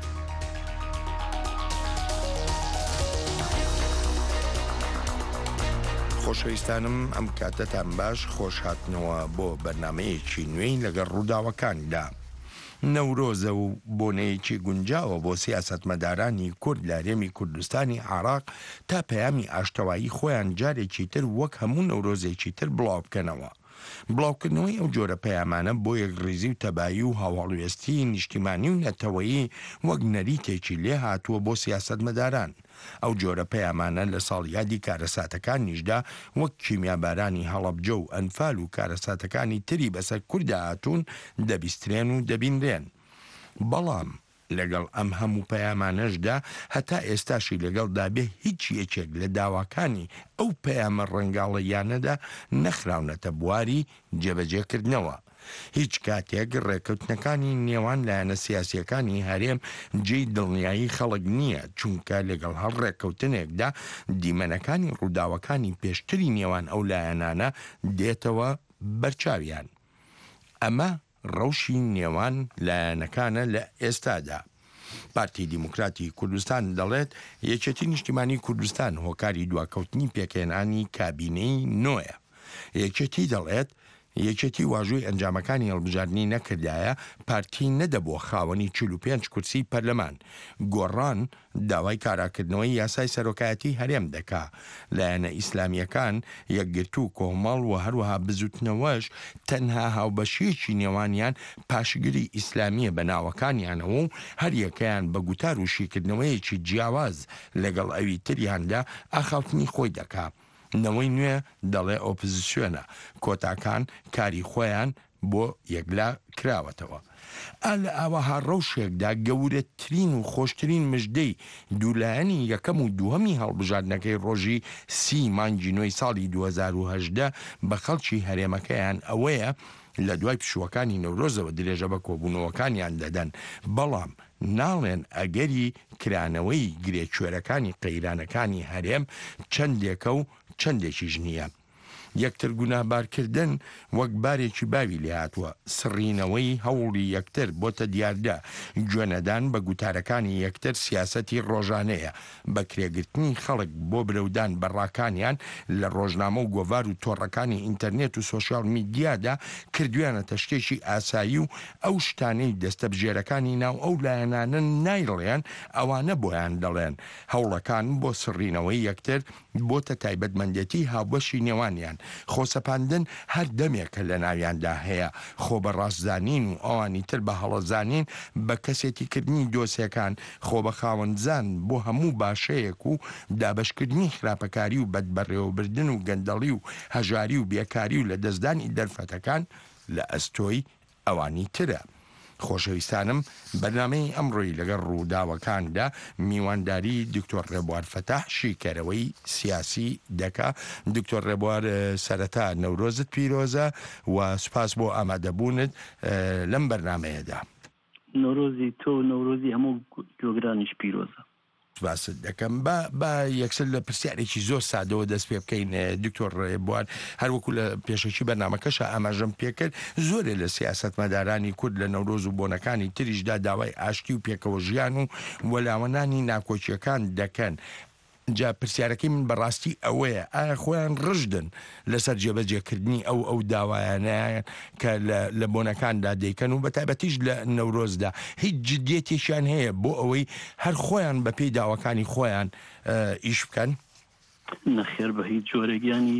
خۆشەویستانم ئەم کاتەتان باش، خۆش هاتنەوە بۆ بەرنامەیەکی نوێی لەگەڵ ڕووداوەکاندا. نەورۆزە و بۆنەیەکی گونجاوە بۆ سیاسەتمەدارانی کورد لە هەرێمی کوردستانی عێراق تا پەیامی ئاشتەوایی خۆیان جارێکی تر وەک هەموو نەورۆزێکی تر بڵاو بکەنەوە. بڵاوکردنەوەی ئەو جۆرە پەیامانە بۆ یەکڕێزی و تەبایی و هاوڵوێستی نیشتیمانی و نەتەوەیی وەک نەریتێکی لێ هاتووە بۆ سیاسەتمەداران. ئەو جۆرە پەیامانە لە ساڵیادی کارەساتەکانیشدا وەک کیمیابارانی هەڵەبجە و ئەنفال و کارەساتەکانی تری بەسەر کووردا هاتوون دەبیسترێن و دەبینرێن. بەڵام لەگەڵ ئەم هەموو پەیامانەشدا هەتا ئێستاشی لەگەڵدا بێ هیچ یەکێک لە داواکانی ئەو پەیامە ڕەنگاڵەیانەدا نەخراونەتە بواری جێبەجێکردنەوە. هیچ کاتێک ڕێکەوتنەکانی نێوان لایەنە سیاسیەکانی هەرێم جێی دڵنیایی خەڵک نییە، چونکە لەگەڵ هەر ڕێکەوتنێکدا دیمەنەکانی ڕووداوەکانی پێشتری نێوان ئەو لایەنانە دێتەوە بەرچاویان. ئەمە ڕەوشی نێوان لایەنەکانە لە ئێستادا. پارتی دیموکراتی کوردستان دەڵێت یەکێتی نیشتیمانی کوردستان هۆکاری دواکەوتنی پێکێنانی کابینەی نۆیە. یەکێتی دەڵێت یەکێتی واژووی ئەنجامەکانی هەڵبژاردننی نەکردایە پارتی نەدەبووە خاوەنی چل و پێنج کورسی پەرلەمان. گۆڕان داوای کاراکردنەوەی یاسای سەرۆکایەتی هەرێم دەکا. لایەنە ئیسلامیەکان یەکگرتو کۆمەڵ و هەروەها بزوتنەوەش تەنها هاوبەشیەکی نێوانیان پاشگیری ئیسلامیە بە ناوەکانیانەوە و هەر یەکەیان بە گوتار و شیکردنەوەیەکی جیاواز لەگەڵ ئەوی تریاندا ئاخاوتنی خۆی دەکا. نەوەی نوێ دەڵێ ئۆپۆزیسیۆنە کۆتاکان کاری خۆیان بۆ یەکلا کراوەتەوە. لە ئاواها ڕەوشێکدا گەورەترین و خۆشترین مژدەی دوولایەنی یەکەم و دووهەمی هەڵبژاردنەکەی ڕۆژی سی مانگی نۆی ساڵی دوو هەزار و هەژدە بە خەڵکی هەرێمەکەیان ئەوەیە لە دوای پشووەکانی نەورۆزەوە درێژە بە کۆبوونەوەکانیان دەدەن، بەڵام ناڵێن ئەگەری کرانەوەی گرێکوێرەکانی قەیرانەکانی هەرێم چەندێکە و چەندێکیش نییە. یەکتر گوناهبارکردن وەک بارێکی باوی لێهاتووە، سڕینەوەی هەوڵی یەکتر بۆتە دیاردا، گوێنەدان بە گوتارەکانی یەکتر سیاسەتی ڕۆژانەیە، بە کرێگرتنی خەڵک بۆ برەودان بەڕاکانیان لە ڕۆژنامە و گۆڤار و تۆڕەکانی ئینتەرنێت و سۆشیال میدیادا کردویانەتە شتێکی ئاسایی و ئەو شتانەی دەستە بژێرەکانی ناو ئەو لایەنانە نایڵێن ئەوانە بۆیان دەڵێن. هەوڵەکان بۆ سڕینەوەی یەکتر بۆتە تایبەتمەندێتی هاوبەشی نێوانیان. خۆسەپاندن هەر دەمێکە لە ناویاندا هەیە، خۆ بە ڕاستزانین و ئەوانی تر بە هەڵەزانین بە کەسێتیکردنی دۆسیەکان، خۆ بە خاوەنجان بۆ هەموو باشەیەک و دابشکردنی خراپەکاری و بەدبەڕێوەبردن و گەندەڵی و هەژاری و بێکاری و لە دەستدانی دەرفەتەکان لە ئەستۆی ئەوانی ترە. خۆشەویستانم، بەرنامەی ئەمڕۆی لەگەڵ ڕووداوەکاندا میوانداری دکتۆر ڕێبوار فەتاح شیکەرەوەی سیاسی دەکا. دکتۆر ڕێبوار، سەرەتا نەورۆزت پیرۆزە و سوپاس بۆ ئامادەبوونت لەم بەرنامەیەدا. نۆرۆزی تۆ نەورۆزی هەموو گوێگرانیش پیرۆزە. باست دەکەم بە یەکسەر لە پرسیارێکی زۆر سادەوە دەست پێ بکەین. دکتۆر ڕێبوار، هەروەکو لە پێشەکی بەرنامەکەشە ئاماژەم پێکرد زۆرێ لە سیاسەتمەدارانی کورد لە نەورۆز و بۆنەکانی تریشدا داوای ئاشتی و پێکەوە ژیان و وەلاوەنانی ناکۆچیەکان دەکەن. جا پرسیارەکەی من بەڕاستی ئەوەیە، ئایا خۆیان ڕژدن لەسەر جێبەجێکردنی ئەو ئەو داوایانیان کە لە بۆنەکاندا دەیکەن و بەتایبەتیش لە نەورۆزدا هیچ جددیەتێکیان هەیە بۆ ئەوەی هەر خۆیان بە پێی داواکانی خۆیان ئیش بکەن؟ نەخێر بە هیچ جۆرەگیانی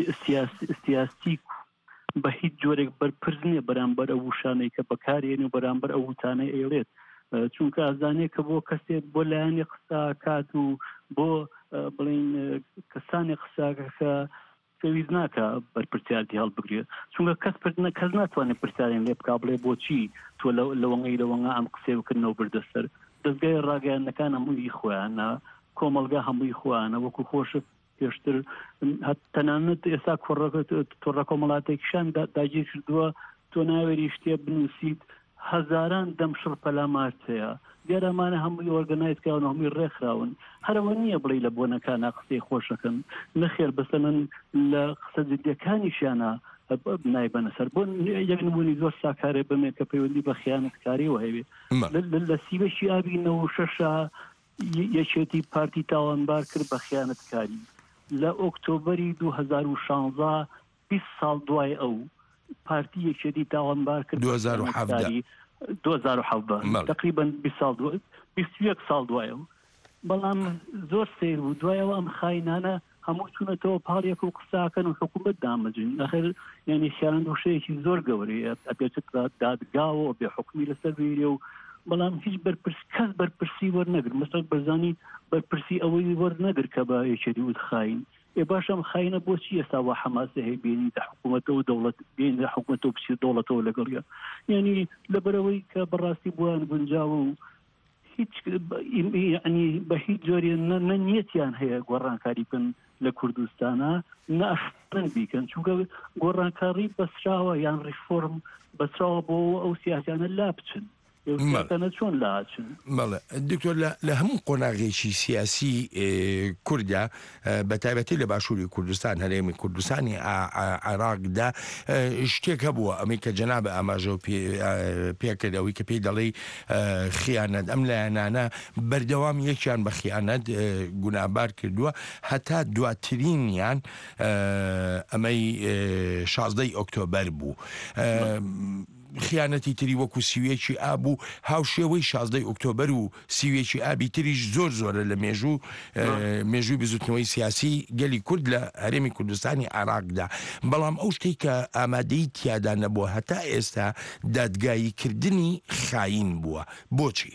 سیاسی بە هیچ جۆرێک بەرپرس نییە بەرامبەر ئەو وشانەی کە بەکارێن و بەرامبەر ئەو وتانەی ئەیڵێت، چونکە ئازانێ کە بۆ کەسێک بۆ لایەنی قسا کات و بۆ بڵین کەسانی قساکە پێویست ناکە بەرپرسیارەتی هەڵبگرێت، چونکە کەس کەس ناتوانێت پرسیاریان لێ بکا بڵێ بۆچی تۆ لەوەی لەوەنگا ئەم قسێوکردنەوە بردەسەر. دەستگای ڕاگەیاندنەکان هەمووی خۆیانە، کۆمەلگا هەمووی خۆیانە، وەکو خۆشە پێشتر تەنانەت ئێستا تۆڕە کۆمەڵاتێکیشان داگیر کردووە تۆ ناوێری شتێ بنووسیت هەزاران دەم شڕ پەلامارتەیە، دیارەمانە هەمووی ئۆرگەنایزکراون هەمووی ڕێکخراون. هەرەوە نییە بڵێ لە بۆنەکانە قسەی خۆشەکەن، نەخێر بەسەن لە قسە جدیەکانیشیانە نایبەنە سەر. بۆ یەک نمونی زۆر ساکارێ بمێ کە پەیوەندی بە خیانەتکاریەوە هەیە. لە سیبەشی ئابی نەوە شەشە یەکێتی پارتی تاوانبار کرد بە خیانەتکاری. لە ئۆکتۆبەری دوو هەزار و شانزە بیست ساڵ دوای ئەو پارتی یەکێتی تاوانبار کرد دوو هەزار و حەڤدە دوو هەزار و حەڤدە تقریبا بیست و یەک ساڵ دوایەوە. بەڵام زۆر سیر بوو دوایەوە ئەم خاینانە هەموو چوونەتەوە پاڵێک و قساکەن و حکوومەت دامەجن. نەخێر یعنی خیانەت وشەیەکی زۆر گەورەیە، ئەبێتە دادگاوە بێ حکمی لەسەر بێرێ و بەڵام هیچ بەرپرس کەس بەرپرسی وەرنەگر. مەسەڵ بەرزانی بەرپرسی ئەوەی وەرنەگر کە بە یەکێتی وت خاین. ێ باشم خاینە بۆچی ئێستا وا حەماسە هەیە بینی لە حکوومەتەوە دەوڵەت بین لە حکوومەتەوە پچی دەوڵەتەوە لەگەڵیە، یعنی لەبەرەوەی کە بەڕاستی بۆیان گونجاوە و هیچ ینی بە هیچ جۆری نە نیەتیان هەیە گۆڕانکاری بکەن لە کوردستانە نە ئەشتن بیکەن، چونکە گۆڕانکاری بەسراوە یان ریفۆرم بەسراوە بۆ ئەو سیاسیانە لا بچن. ئێوەتانە چۆن لاچن بەڵێ دکتۆر لە هەموو قۆناغێکی سیاسی کوردیا بە تایبەتی لە باشووری کوردستان هەرێمی کوردستانی عێراقدا شتێک هەبووە ئەمەی کە جەناب ئاماژە و پێکردەوەی کە پێی دەڵێ خیانەت ئەم لایەنانە بەردەوام یەکیان بە خیانەت گونابار کردووە هەتا دواترینیان ئەمەی شازدەی ئۆکتۆبەر بوو. خیانەتی تری وەکو سیوێکی ئابوو هاوشێوەی شازدەی ئۆکتۆبەر و سیوێکی ئابی تریش زۆر زۆرە لە مێژوو مێژووی بزوتنەوەی سیاسی گەلی کورد لە هەرێمی کوردستانی عێراقدا. بەڵام ئەو شتێک کە ئامادەی تیادا نەبووە هەتا ئێستا دادگاییکردنی خاین بووە. بۆچی؟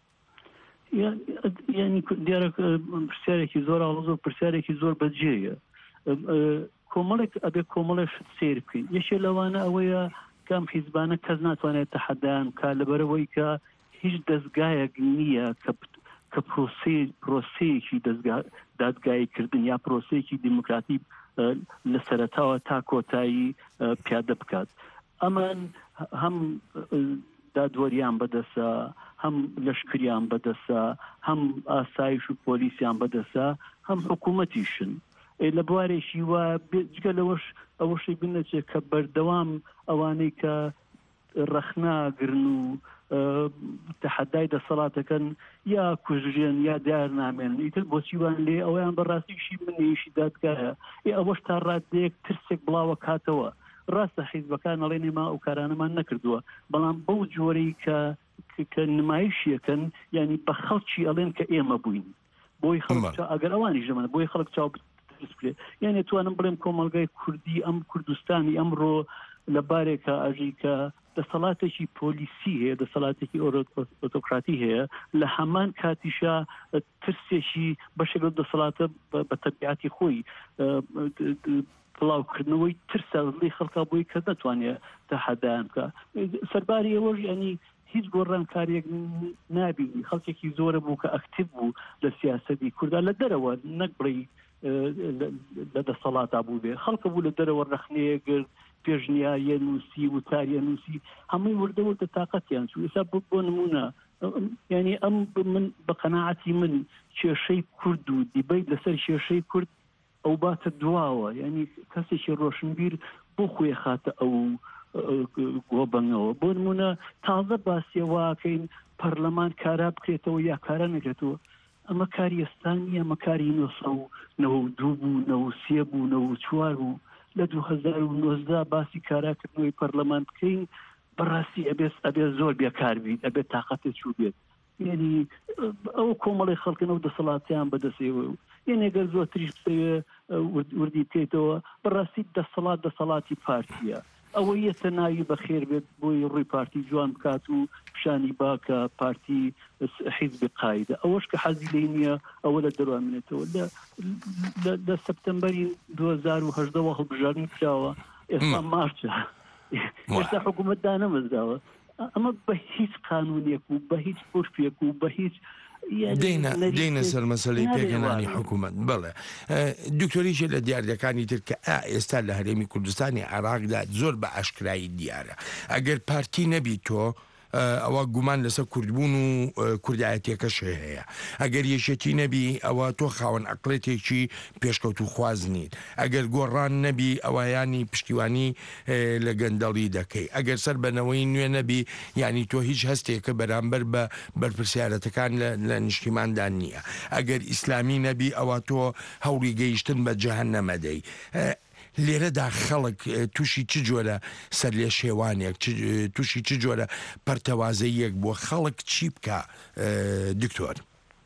ینی دیارە پرسیارێکی زۆر ئاڵۆز و پرسیارێکی زۆر بەجێیە. کۆمەڵێک ئەبێ کۆمەڵێش سیر بکەین. یەکێ لەوانە ئەوەیە کام حیزبانە کەس ناتوانێت تەحەدایان کا لەبەرەوەی کە هیچ دەستگایەک نییە کە پرۆسەیەکی دادگاییکردن یا پرۆسەیەکی دیموکراتی لە سەرەتاوە تا کۆتایی پیادە بکات. ئەمان هەم دادوەریان بەدەسە، هەم لەشکریان بەدەسە، هەم ئاسایش و پۆلیسیان بەدەسە، هەم حکوومەتیشن. لە بوارێکی وە جگە لەوەش ئەوەشی بنەچێت کە بەردەوام ئەوانەی کە ڕەخناگرن و تەحەدای دەسەڵاتەکەن یا کوژێن یا دیار نامێن ئیتر بۆچیوان لێ ئەویان بەڕاستیشی منیشی دادگایە ئەوەش تا ڕادەیەک ترسێک بڵاوە کاتەوە. ڕاستە حیزبەکان ئەڵێ نێما ئەو کارانەمان نەکردووە، بەڵام بەو جۆرەی کە کە نمایشیەکەن ینی بە خەڵکی ئەڵێن کە ئێمە بووین بۆی خەڵک ئەگەر ئەوانی ژەمە بۆی خەڵک چاو یعنی توانم بڵێم کۆمەلگای کوردی ئەم کوردستانی ئەمڕۆ لە بارێکە ئەژی کە دەسەڵاتێکی پۆلیسی هەیە، دەسەڵاتێکی ئۆتۆکراتی هەیە، لە هەمان کاتیشا ترسێکی بەشێک لەو دەسەڵاتە بە تەبیعەتی خۆی بڵاوکردنەوەی ترسە لێ خەڵکا بۆی کە نەتوانێت تەحەدایان بکە. سەرباری ئەوەش ینی هیچ گۆڕانکاریەک نابینی. خەڵکێکی زۆرە بوو کە ئەکتیڤ بوو لە سیاسەتی کووردا لە دەرەوە نەک بڵێ لە دەسەڵاتا بوو بێ، خەڵکە بوو لە دەرەوە ڕەخنەیەگرت پێشنیاریە نووسی وتاریە نووسی هەمووی وردەوردە تااقەتیان چوو. ئێستا بۆ نمونە ینی ئەم من بە قەناعەتی من کێشەی کورد و دیبەیت لەسەر کێشەی کورد ئەو باتە دواوە، ینی کەسێکی ڕۆشنبیر بۆ خۆی خاتە ئەو گۆبەنەوە. بۆ نمونە تازە باسیەواکەین پەرلەمان کارا بکرێتەوە یا کارە نەکرێتەوە. ئەمە کاری ئێستانی ئەمە کاری نۆسە و نەوە دوو بوو نەوە سێ بوو نەوە چوار بوو لە دوو هەزار و نۆزدە باسی کاراکردنەوەی پەرلەمان بکەین بەڕاستی ئەبێت ئەبێت زۆر بێکار بیت، ئەبێت تااقەتێ چوو بێت. یعنی ئەو کۆمەڵی خەڵکن ئەو دەسەڵاتیان بەدەستێەوە و یعنێگەر زۆر تریش وردی بکەیتەوە بەڕاستی دەسەڵات دەسەڵاتی پارتیە. ئەوە یەتە ناوی بەخێر بێت بۆی ڕووی پارتی جوان بکات و پیشانی باکە پارتی حیزبی قایدە. ئەوەش کە حەزی لێ نییە ئەوە لە دەروانێتەوە لە سەپتەمبەری دوو هەزار و هەژدەوە هەڵبژارنی کراوە، ئێستا مارچە، ئێستا حکوومەتدا نەمەزداوە. ئەمە بە هیچ قانونێک و بە هیچ پۆرفێک و بە هیچ دێنە سەر مەسەلەی پێگەنانی حکوومەت. بڵێ دکتۆریشە لە دیاردەکانی تر کە ئێستا لە هەرێمی کوردستانی عێراقدا زۆر بە ئاشکرایی دیارە. ئەگەر پارتی نەبی تۆ ئەوە گومان لەسەر کوردبوون و کوردایەتێکەش هەیە. ئەگەر یەشێتی نەبی ئەوە تۆ خاوەن عەقڵێتێکی پێشکەوت و خوازنیت. ئەگەر گۆڕان نەبی ئەوەیانی پشتیوانی لە گەندەڵی دەکەی. ئەگەر سەر بەنەوەی نوێ نەبی ینی تۆ هیچ هەستێکە بەرامبەر بە بەرپرسیارەتەکان لە نیشتیماندا نییە. ئەگەر ئیسلامی نەبی ئەوە تۆ هەوڵی گەیشتن بە جەهەنەمە دەی. لێرەدا خەڵک تووشی چ جۆرە سەر لێ شێوانێک تووشی چ جۆرە پەرتەوازەیەک بۆ خەڵک چی بکە دکتۆر؟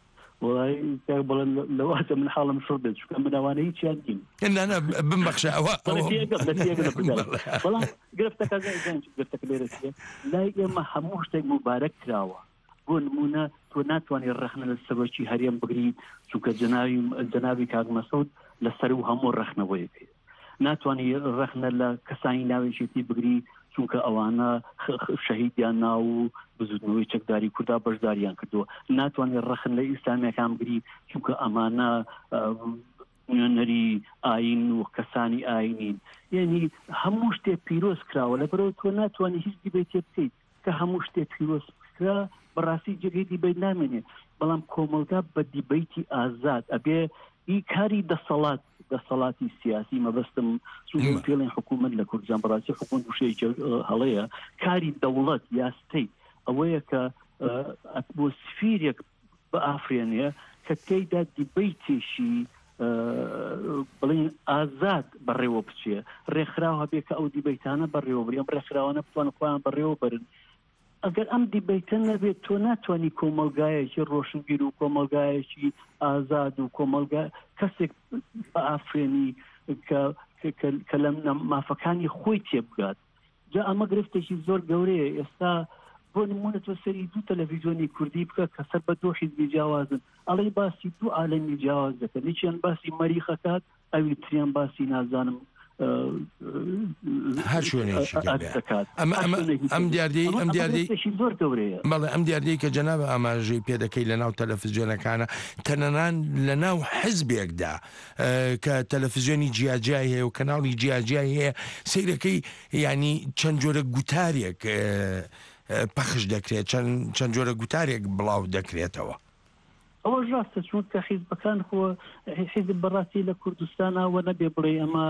لەواتە من حاڵم شڕ بێت چکە منەوانە هیچیان دین بمبەخشە ئەوە بەڵام گرفتەکە گرفتەکە لێرەچێت لای ئێمە هەموو شتێک مبارەک کراوە. بۆ نمونە تۆ ناتوانێت ڕەخنە لە سەرۆکی هەرێم بگری چونکە جەناوی کاک مەسعود لەسەر و هەموو ڕەخنەوەیەکەی. ناتوانانی ڕەخنە لە کەسانی ناوێژێتی بگری چونکە ئەوانە شەهیدیان ناو و بزودنەوەی چەکداری کووردا بەشداریان کردووە. ناتوانێت ڕەخن لە ئیسلامیەکان بگری چونکە ئەمانە نوێنەری ئاین و کەسانی ئاینین. یعنی هەموو شتێک پیرۆز کراوە لەبەرەوە تۆ ناتوانانی هیچ دیبێتێ بکەیت. کە هەموو شتێک پیرۆستکرا بەڕاستی جێگەی دیبەیت نامێنێ بەڵام کۆمەلگا بە دیبەیتی ئازاد ئەبێ ئی کاری دەسەڵات دەسەڵاتی سیاسی مەبەستم پێڵێن حکوومەت لە کوردستان بەڕاستی حکوومەت وشەیەکی هەڵەیە کاری دەوڵەت یاستەی ئەوەیە کە ئەتمۆسفیرێک بە ئافرێنێ کە تێیدا دیبەیتێشی بڵین ئازاد بەڕێوە بچێ ڕێکخراوە بێ کە ئەو دیبەیتانە بەڕێوە بڕی ئەم ڕێکخراوانە بتوانن خۆیان بەڕێوە برن ئەگەر ئەم دیبەیتە نەبێت تۆ ناتوانانی کۆمەلگایەکی ڕۆشنبیر و کۆمەلگایەکی ئازاد و کۆمەلگا کەسێک بە ئافرێنی کە لە مافەکانی خۆی تێبگات جا ئەمە گرفتێکی زۆر گەورەیە ئێستا بۆ نمونە تۆ سەری دوو تەلەڤیزیۆنی کوردی بکە کە سەر بە دۆ حیزبی جیاوازن ئەڵێ باسی دوو عالەمی جیاواز دەکەن یەکیان باسی مەریخەکات ئەوی تریان باسی نازانم هەر شوێنێکی ئەم دیاردەی ئەم دیاردەی زۆر گەورەیە بەڵێ ئەم دیاردەی کە جەناب ئاماژەی پێ دەکەی لە ناو تەلەڤیزیۆنەکانە تەنەنان لە ناو حزبێکدا کە تەلەڤیزیۆنی جیاجیای هەیە و کەناڵی جیاجیای هەیە سیرەکەی ینی چەند جۆرە گوتارێک پەخش دەکرێت چەند جۆرە گوتارێک بڵاو دەکرێتەوە ئەوە ڕاستە چون کە حیزبەکان خۆ حیزب بەڕاستی لە کوردستانەوە نەبێ بڵێ ئەمە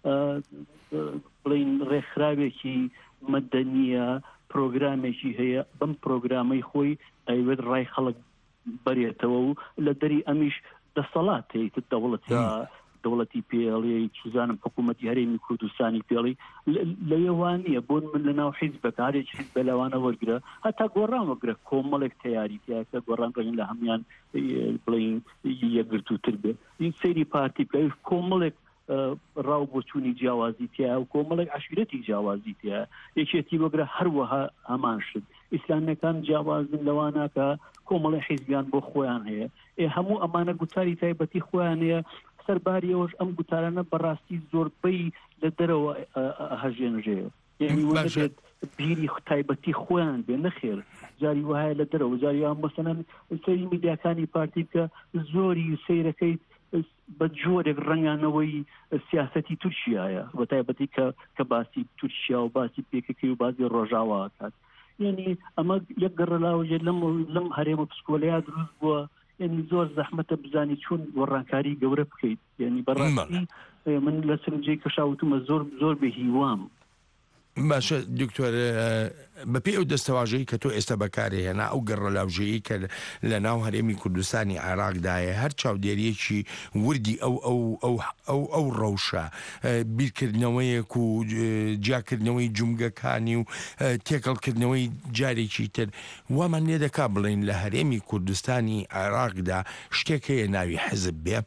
بڵین ڕێکخراوێکی مەدەنیە پرۆگرامێکی هەیە بەم پرۆگرامەی خۆی ئەیوێت ڕای خەڵک بەرێتەوە و لە دەری ئەمیش دەسەڵات هەیە دەوڵەتە دەوڵەتی پێڵی چزانم حکوومەتی هەرێمی کوردستانی پێڵی لەوانە بۆن من لە ناو حیزبەکە هەرێک حیزب بەلاوانە وەرگرە هەتا گۆڕان وەرگرە کۆمەڵێک تیاری تیاکە گۆڕان ڕێن لە هەمان بڵین یەکگرتووتر بێ این سەیری پارتی بکە کۆمەڵێک ڕاو بۆ چوونی جیاوازی تیا و کۆمەڵێک عشیرەتی جیاوازی تیا یەکێتی وەگرە هەروەها هەمان شت ئیسلامیەکان جیاوازن لەوانە کە کۆمەڵی حیزبیان بۆ خۆیان هەیە ئێ هەموو ئەمانە گوتاری تایبەتی خۆیان هەیە سەرباری ئەوش ئەم گوتارانە بەڕاستی زۆربەی لە دەرەوە هەژێنژێ یعنی بیری تایبەتی خۆیان بێ نەخێر جاری وایە لە دەرەوە جاریان بەسەنەن سەری میدیاکانی پارتی بکە زۆری سەیرەکەی بە جۆرێک ڕەنگانەوەی سیاسەتی تورکیایە بە تایبەتی کە باسی تورکیا و باسی پێکەکەی و باسی ڕۆژاوا کات یعنی ئەمە یەک گەڕەلاوژێ لەم لەم هەرێمە پسکۆلەیە دروست بووە یعنی زۆر زەحمەتە بزانی چۆن وەڕانکاری گەورە بکەیت یعنی بەڕاستی من لە سنجەی کەشاوتمە زۆر زۆر بە هیوام باشە دکتۆر بەپێ ئەو دەستەواژەی کە تۆ ئێستا بەکارهێنا ئەو گەڕەلاوژەیە کە لە ناو هەرێمی کوردستانی عێراقدایە هەر چاودێریەکی وردی ئەو ئەو ئەو ئەو ڕەوشە بیرکردنەوەیەک و جیاکردنەوەی جومگەکانی و تێکەڵکردنەوەی جارێکی تر وامان لێ دەکا بڵێن لە هەرێمی کوردستانی عێراقدا شتێک هەیە ناوی حزب بێ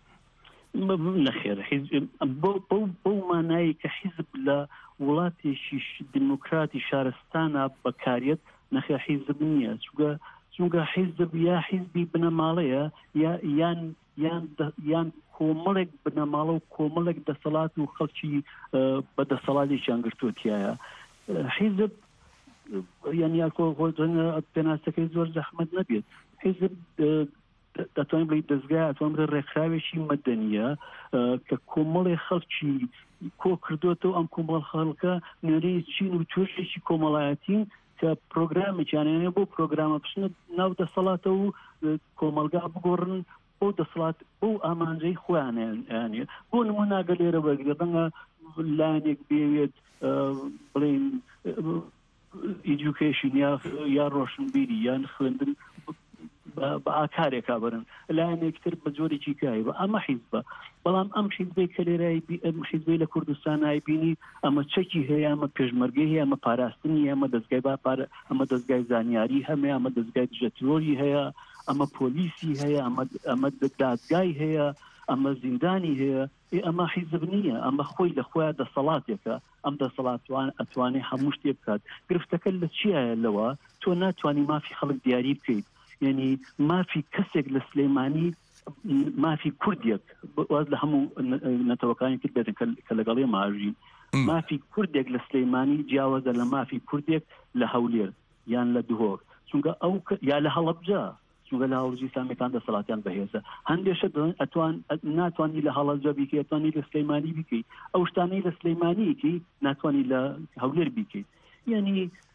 نەخێر بەو مانایی کە حیزب لە وڵاتێکی دموکراتی شارستانە بەکارێت نەخێ حیزب نییە چونکە حیزب یا حیزبی بنەماڵەیە یان یان کۆمەڵێک بنەماڵە و کۆمەڵێک دەسەڵات و خەڵکی بە دەسەڵاتێکیان گرتووەتیایە حیزب یان پێناسەکەی زۆر زەحمەت نەبێت حیزب دەتوانین بڵێ دەستگای ئەتوان بڵێ ڕێکخراوێکی مەدەنیە کە کۆمەڵی خەڵکی کۆ کردوێتەوە ئەم کۆمەڵ خەڵکە نوێنەی چین و توێژێکی کۆمەڵایەتین کە پرۆگرامێکیانێنێ بۆ پرۆگرامە بچنە ناو دەسەڵاتە و کۆمەلگا بگۆڕن بۆ دەسەڵات بۆ ئامانجەی خۆیانیانە بۆ نموناگە لێرە وەرگرە ڕەنگە لایەنێک بێوێت بڵێن ئیدوکیشن یا ڕۆشنبیری یان خوێندن بە ئاکارێکا برن لایەنێکتر بە جۆرێکی کای بە ئەمە حیزبە بەڵام ئەم حیزبەی کە لێرای حیزبەی لە کوردستانای بینی ئەمە چەکی هەیە ئەمە پێشمەرگەی هەیە ئەمە پاراستنی ئەمە دەستگای باپارە ئەمە دەستگای زانیاری هەمێ ئەمە دەستگای دژەترۆری هەیە ئەمە پۆلیسی هەیە ئەمە دادگای هەیە ئەمە زیندانی هەیە ئەمە حیزب نییە ئەمە خۆی لە خۆیان دەسەڵاتێکە ئەم دەسەڵاتوان ئەتوانێ هەموو شتێ بکات گرفتەکە لە چیایە لەوە تۆ ناتوانانی مافی خەڵک دیاری بکەیت یعنی مافی کەسێک لە سلەیمانی مافی کوردێک واز لە هەموو نەتەوەکانی کرد بێتن کە لەگەڵێ ماژین مافی کوردێک لە سلەیمانی جیاوازە لە مافی کوردێک لە هەولێر یان لە دهۆک چونکە ئەو یا لە هەڵەبجە چونکە لە هەوڵژی سامیەکان دەسەڵاتیان بەهێزە هەندێشە ئەتوان ناتوانانی لە هەڵەبجە بیکەیت ئەتوانی لە سلەیمانی بیکەیت ئەو شتانەی لە سلەیمانیەکی ناتوانانی لە هەولێر بیکەیت یعنی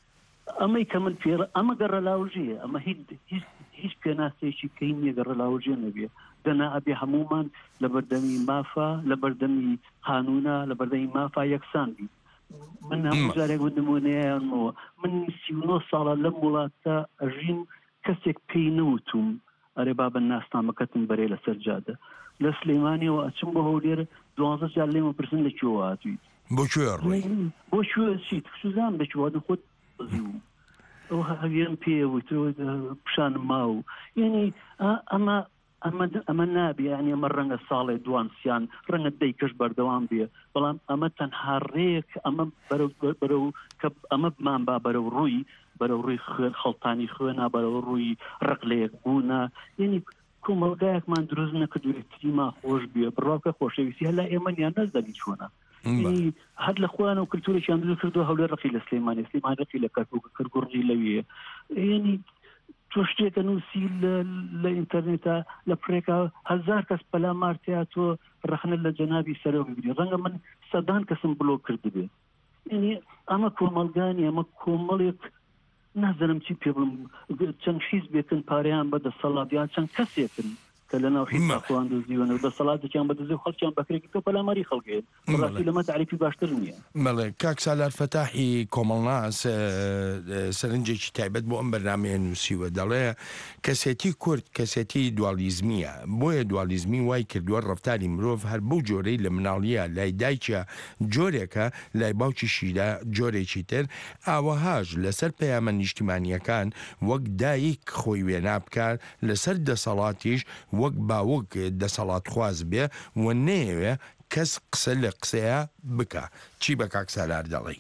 ئەمەی کە من پێ ئەمە گەڕەلاوژیە ئەمە هیچ پێناسێکی کەی نیە گەڕەلاوژێ نەبێ دەنا ئەبێ هەمومان لە بەردەمی مافا لە بەردەمی قانونا لە بەردەمی مافا یەکسان بی من هەموو جارێک نمونەیەمەوە من سی و نۆ ساڵە لەم وڵاتە ئەژیم کەسێک پێی نەوتوم ئەرێ با بەناسنامەکەتم بەرێ لەسەر جادە لە سلەیمانیەوە ئەچم بە هەولێر دوازدە جار لێمە پرسن لەکوێوە هاتوویت بۆ کوێ ڕۆی بۆ کوێ چیت سوزان بەکوێ خۆت ئەو هەویێم پێوت پیشانم ماوە یعنی ئەمە ئەمە نابێ ینی ئەمە ڕەنگە ساڵێ دوانسیان ڕەنگە دەی کەش بەردەوام بێ بەڵام ئەمە تەنها ڕێک ئەمە بەرەو کە ئەمە بمان با بەرەو ڕووی بەرەو ڕووی خوێن خەڵتانی خوێنە بەرەو ڕووی ڕقلەیەک بوونە یعنی کۆمەڵگایەکمان دروست نەکردوێتتیما خۆش بێ بڕاوکە خۆشەویستی هەلا ئێمەیان نەزدەنی چۆنە هەر لە خۆیان و کلتورێکیان دروست کردو هەولێر ڕقی لە سلەیمانی سلەیمان ڕقی لە کەرکوڕی لەوێ ینی تۆ شتێکە نووسی لە ئینتەرنێتە لە پرێکە هەزار کەس پەلا مارتیا تۆ ڕەخنە لە جەنابی سەرەوە بگری ڕەنگە من سەدان کەسم بلۆ کردبێ ینی ئەمە کۆمەلگانی ئەمە کۆمەڵێک نازانم چی پێ بڵم چەند حیز بێتن پاریان بە دەسەڵاتیان چەند کەسێکن کە لە ناو حیزخواان دۆزیوەنە دەسەڵاتێکیان بەدەزێ خەڵکیان بەکرێکی تۆ پەلاماری خەڵکێت ڕاستی لەمە تعریفی باشتر نییە بەڵێ کاک سالار فەتاحی کۆمەڵناس سەرنجێکی تایبەت بۆ ئەم بەرنامەیە نووسیوە دەڵێ کەسێتی کورد کەسێتی دوالیزمیە بۆیە دوالیزمی وای کردووە ڕەفتاری مرۆڤ هەر بەو جۆرەی لە مناڵیە لای دایکە جۆرێکە لای باوکیشیدا جۆرێکی تر ئاوەهاژ لەسەر پەیامە نیشتیمانیەکان وەک دایک خۆی وێنا بکات لەسەر دەسەڵاتیش وەک باوەک دەسەڵات خواز بێ و نەیەوێ کەس قسە لە قسەیە بکە چی بە کاک سالار دەڵێ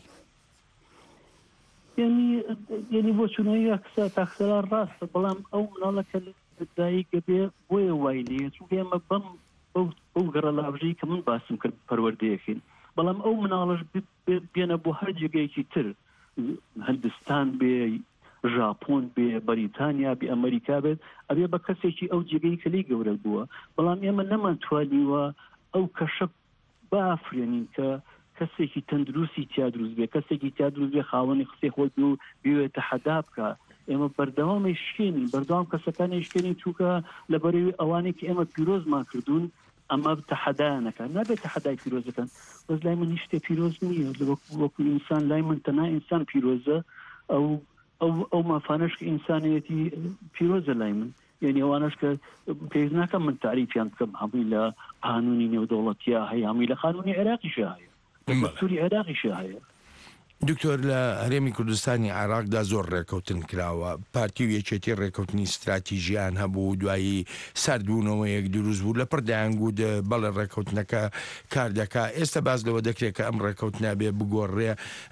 ینی بۆ چونەیە قسە تاکسەلار ڕاستە بەڵام ئەو مناڵەکە دایکە بێ بۆیە وای لێ چونکە ئێمە بەم ئەو گەڕەلاژەی کە من باسم کرد پەروەردەیەکەین بەڵام ئەو مناڵش بێنە بۆ هەر جێگەیەکی تر هەندستان بێ ژاپۆن بێ بەریتانیا بێ ئەمریکا بێت ئەبێ بە کەسێکی ئەو جێگەی کە لی گەورە بووە بەڵام ئێمە نەمانتوانیوە ئەو کەشە بافرێنین کە کەسێکی تەندروستی تیا دروست بێ کەسێکی تیا دروست بێ خاوەنی قسەی خۆی بێ و بێوێتە حەدا بکە ئێمە بەردەوامی شکێنین بەردەوام کەسەکانی شکێنی چووکە لە بەرەوەی ئەوانەی کە ئێمە پیرۆزمان کردوون ئەمە تەحەدایانەکە نابێت تەحەدای پیرۆزەکەن بەس لای من هیچ شتێ پیرۆز نییە وەکو ئینسان لای من تەنها ئینسان پیرۆزە ئەو ئەو مافانش کە ئینسانیەتی پیرۆزە لای من یعنی ئەوانش کە پێویست ناکەم من تعریفیان بکەم هەمووی لە قانونی نێودەوڵەتیە هەیە هەمووی لە قانونی عێراقیشە هەیە لە دەستوری عێراقیشە هەیە دکتۆر لە هەرێمی کوردستانی عێراقدا زۆر ڕێکەوتن کراوە پارتی و یەکێتی ڕێکەوتنی استراتیژیان هەبوو دوایی سەردبوونەوەیەک دروست بوو لە پردایان گوت بەڵێ ڕێکەوتنەکە کار دەکا ئێستا باز لەوە دەکرێت کە ئەم ڕێکەوتنە بێ بگۆڕێ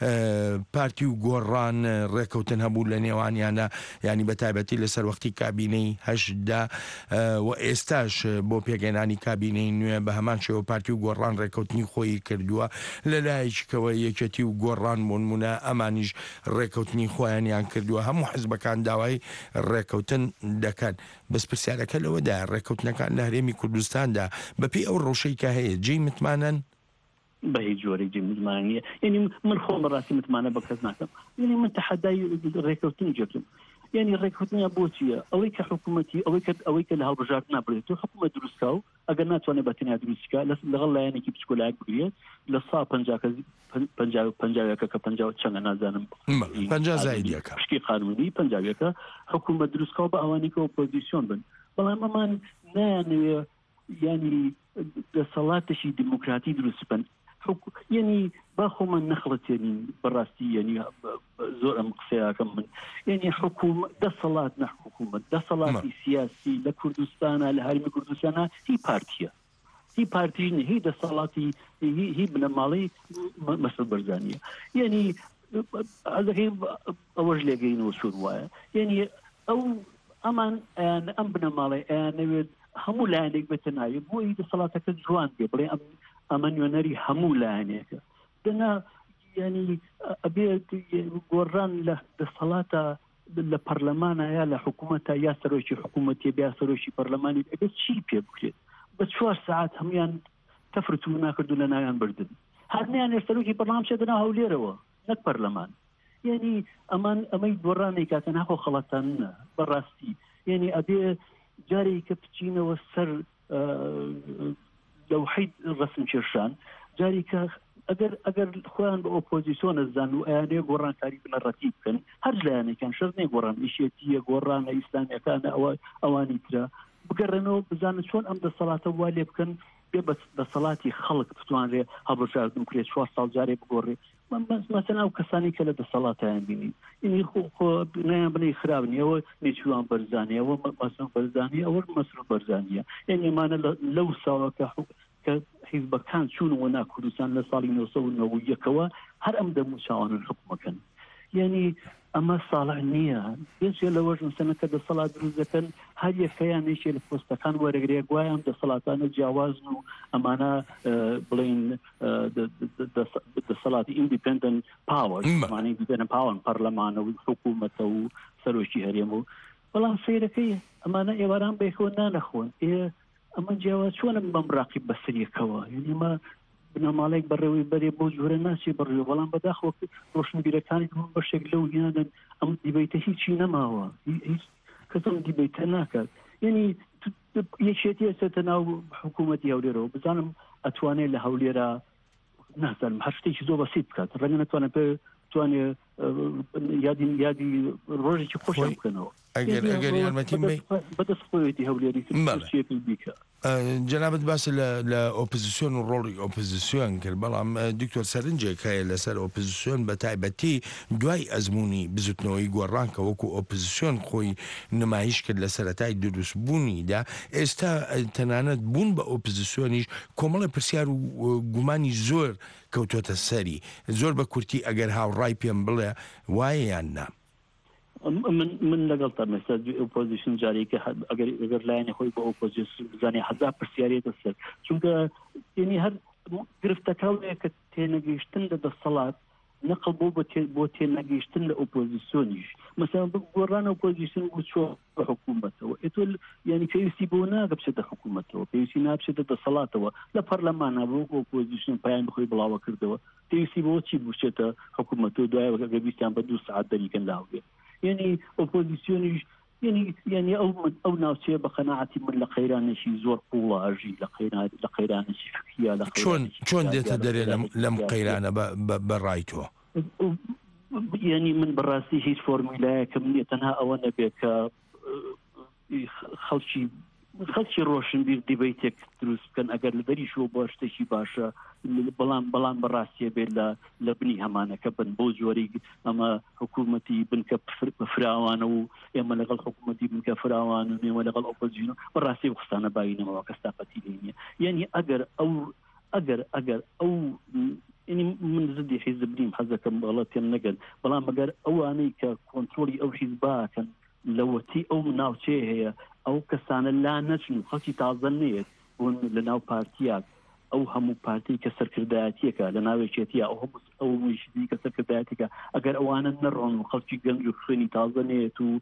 پارتی و گۆڕان ڕێکەوتن هەبوو لە نێوانیانە ینی بە تایبەتی لەسەر وەختی کابینەی هەشتدا و ئێستاش بۆ پێگەێنانی کابینەی نوێ بە هەمان شێوە پارتی و گۆڕان ڕێکەوتنی خۆی کردووە لەلایەکەوە یەکێتی و گۆڕان بۆنمونە ئەمانیش ڕێکەوتنی خۆیانیان کردووە هەموو حزبەکان داوای ڕێکەوتن دەکەن بەس پرسیارەکە لەوەدا ڕێکەوتنەکان لە هەرێمی کوردستاندا بەپێی ئەو ڕۆژەی کە هەیە جێی متمانەن بە هیچ جۆرێکی متمانیە یعنی من خۆم بەڕاستی متمانە بە کەس ناکەم یعنی من تەحەدای ڕێکەوتن جێتم یعنی ڕێکەوتنیا بۆچیە ئەوەی کە حکوومەتی ئەوەی کە ئەوەی کە لە هەڵبژارت نابڕێت تۆ حکوومەت دروستکە و ئەگەر ناتوانێت بەتەنیا دروستکە لەگەڵ لایەنێکی بچکۆلایەک بگرێت لە سا پەنجاوەکە کە پەنجاو چەندە نازانم پشکی قانونی پەنجاوەکە حکوومەت دروستکە و بە ئەوانی کە ئۆپۆزیسیۆن بن بەڵام ئەمان نایانەوێ ینی دەسەڵاتێکی دیموکراتی دروست بن یعنی با خۆمان نەخڵەتێنین بەڕاستی ینی زۆر ئەم قسەیەکەم من یعنی حکوومەت دەسەڵات نە حکوومەت دەسەڵاتی سیاسی لە کوردستانە لە هەرمی کوردستانە هی پارتیە هی پارتی هی دەسەڵاتی هی بنەماڵی مەسەڵ بەرزانیە یعنی ئەزەکەی ئەوەش لێگەینەوە سوور وایە یعنی ئەو ئەمان ئەم بنەماڵی ئەیانەوێت هەموو لایەنێک بێتە ناوی بۆی دەسەڵاتەکە جوان بێ بڵێ ئەم ئەمە نوێنەری هەموو لایەنێکە دەنا ینی ئەبێت گۆڕان لە دەسەڵاتە لە پەرلەمانە یا لە حکوومەتە یا سەرۆکی حکوومەتی بیا سەرۆکی پەرلەمانی ئەبێت چی پێ بکرێت بە چوار ساعت هەمویان تەفرت و ناکردو لە ناویان بردن هەرنیان سەرۆکی پەرلەمان چێدەنا هەولێرەوە نەک پەرلەمان یعنی ئەمان ئەمەی گۆڕانێک کاتە ناخۆ خەڵەتان بەڕاستی یعنی ئەبێ جارێک کە بچینەوە سەر لەوحەی ڕسم کێشان جاری کە ئەگەر ئەگەر خۆیان بە ئۆپۆزیسیۆن ئەزان و ئەیانەیە گۆڕانکاری بنەڕەتی بکەن هەر لایەنێکیان شەر نێ گۆڕان ئیشێتیە گۆڕانە ئیسلامیەکانە ئەوە ئەوانی ترە بگەڕێنەوە بزانن چۆن ئەم دەسەڵاتە وا لێ بکەن بێ دەسەڵاتی خەڵک بتوانرێ هەڵبژاردن بکرێت چوار ساڵ جارێ بگۆڕێ مەسەلا ئەو کەسانی کە لە دەسەڵاتیان بینی ئینی خۆ نایان بنەی خراپنی ئەوە نێچوان بەرزانانی ئەوە مەسرۆف بەرزانی ئەوە مەسرۆف بەرزانیە یعنی ئەمانە لەو ساوەکە کە حیزبەکان چوونەوە نا کوردستان لە ساڵی نۆ سەد و نەوە یەکەوە هەر ئەم دەموچاوانن حکومەکەن یعنی ئەمە ساڵح نییە بێچێ لەوەش مەسەنەکە دەسەڵات دروست دەکەن هەر یەکەیان نێشێ لە پۆستەکان وەرەگرێ گوایان دەسەڵاتانە جیاوازن و ئەمانە بڵین دەسەڵاتی ئیندیپندنت پاوەر مانای ئیندیپندنت پاوەر پەرلەمانە و حکوومەتە و سەرۆکی هەرێم و بەڵام سەیرەکەی ئەمانە ئێواران بێکەوە نانەخۆن ئەمە جیاواز چۆنە بەم ڕاقی بەسریەکەوە یعنی مە بنەماڵێک بەڕێوەی بەرێ بۆ جۆرە ناچێ بڕێ بەڵام بەداخەوە ڕۆشنبیرەکانی بەشێک لەو یانن ئەم دیبیتە هیچی نەماوە هیچ کەسم دیبیتە ناکات یعنی یەکێتی ئێستا ناو حکوومەتی هەولێرەوە بزانم ئەتوانێت لە هەولێرە نازانم هەر شتێکی زۆر بەسیط بکات ڕەنگە نەتوانێت پێ توانێت یادی یادی ڕۆژێکی خۆشیان بکەنەوە ئەگەر ئەگەر یارمەتی بەدەست خۆیەتی هەولێری بیکە جەنابەت باس لە ئۆپۆزیسیۆن و ڕۆڵی ئۆپۆزیسیۆن کرد بەڵام دکتۆر سەرنجێک هەیە لەسەر ئۆپۆزیسیۆن بە تایبەتی دوای ئەزمموی بزوتنەوەی گۆڕانکە وەکو ئۆپۆزیسیۆن خۆی نمایش کرد لە سەرەتای دروستبوونیدا ئێستا تەنانەت بوون بە ئۆپۆزیسیۆنیش کۆمەڵە پرسیار و گومانی زۆر کەوتۆتە سەری زۆر بە کورتی ئەگەر هاوڕای پێم بڵێ وایە یان نا من من لەگەڵ تا مەستا ئۆپۆزیشن جارێکە ئەگەر ئەگەر لایەنی خۆی بە ئۆپۆزیسیۆن بزانێ حەزا پرسیارێتە سەر چونکە یعنی هەر گرفتەکەڵەیە کە تێنەگەیشتن لە دەسەڵات نەقڵ بۆ بۆ تێنەگەیشتن لە ئۆپۆزیسیۆنیش مەسەڵەن گۆڕان ئۆپۆزیسیۆن بۆ چۆ بە حکوومەتەوە ئێتۆ یعنی پێویستی بۆ ناگە بچێتە حکوومەتەوە پێویستی نابچێتە دەسەڵاتەوە لە پەرلەمانە بۆ ئۆپۆزیسیۆن پایان بخۆی بڵاوە کردەوە پێویستی بۆ چی بچێتە حکوومەتەوە دوایەوە گەویستیان بە دوو سەعات دەریکەن لاوێت یعنی ئۆپۆزیسیۆنیش یعنی یعنی ئەو ئەو ناوچەیە بە قەناعەتی من لە قەیرانێکی زۆر قوڵە ئەژی لە لە قەیرانێکی فکریە لە چۆن چۆن دێتە دەرێ لەم قەیرانە بەڕای تۆ یعنی من بەڕاستی هیچ فۆرمولایەکەم نییە تەنها ئەوە نەبێت کە خەڵکی خەڵکی ڕۆشنبیر دیبیتێک دروست بکەن ئەگەر لە دەریشەوە بۆ شتێکی باشە بەڵام بەڵام بەڕاستیە بێت لە لە بنی هەمانەکە بن بۆ جۆری ئەمە حکوومەتی بنکە فراوانە و ئێمە لەگەڵ حکوومەتی بنکە فراوان و نێوە لەگەڵ ئۆپۆزیسیۆن بەڕاستی قستانە باینەوە کەستاپەتی لێنیە یعنی ئەگەر ئەو ئەگەر ئەگەر ئەو ینی من زدی حیزب نیم حەزەکەم بەڵە پێم نەگەن بەڵام ئەگەر ئەوانەی کە کۆنترۆلی ئەو حیزباکەن لەوەتی ئەو ناوچەیە هەیە ئەو کەسانە لا نەچن و خەڵکی تازە نێت بوون لە ناو پارتیاک ئەو هەموو پارتی کە سەرکردایەتیەکە لە ناوێکێتیە ئەو هەموو ئەو ویشتی کە سەرکردایەتێکە ئەگەر ئەوانە نەڕۆن و خەڵکی گەنج و خوێنی تازە نێت و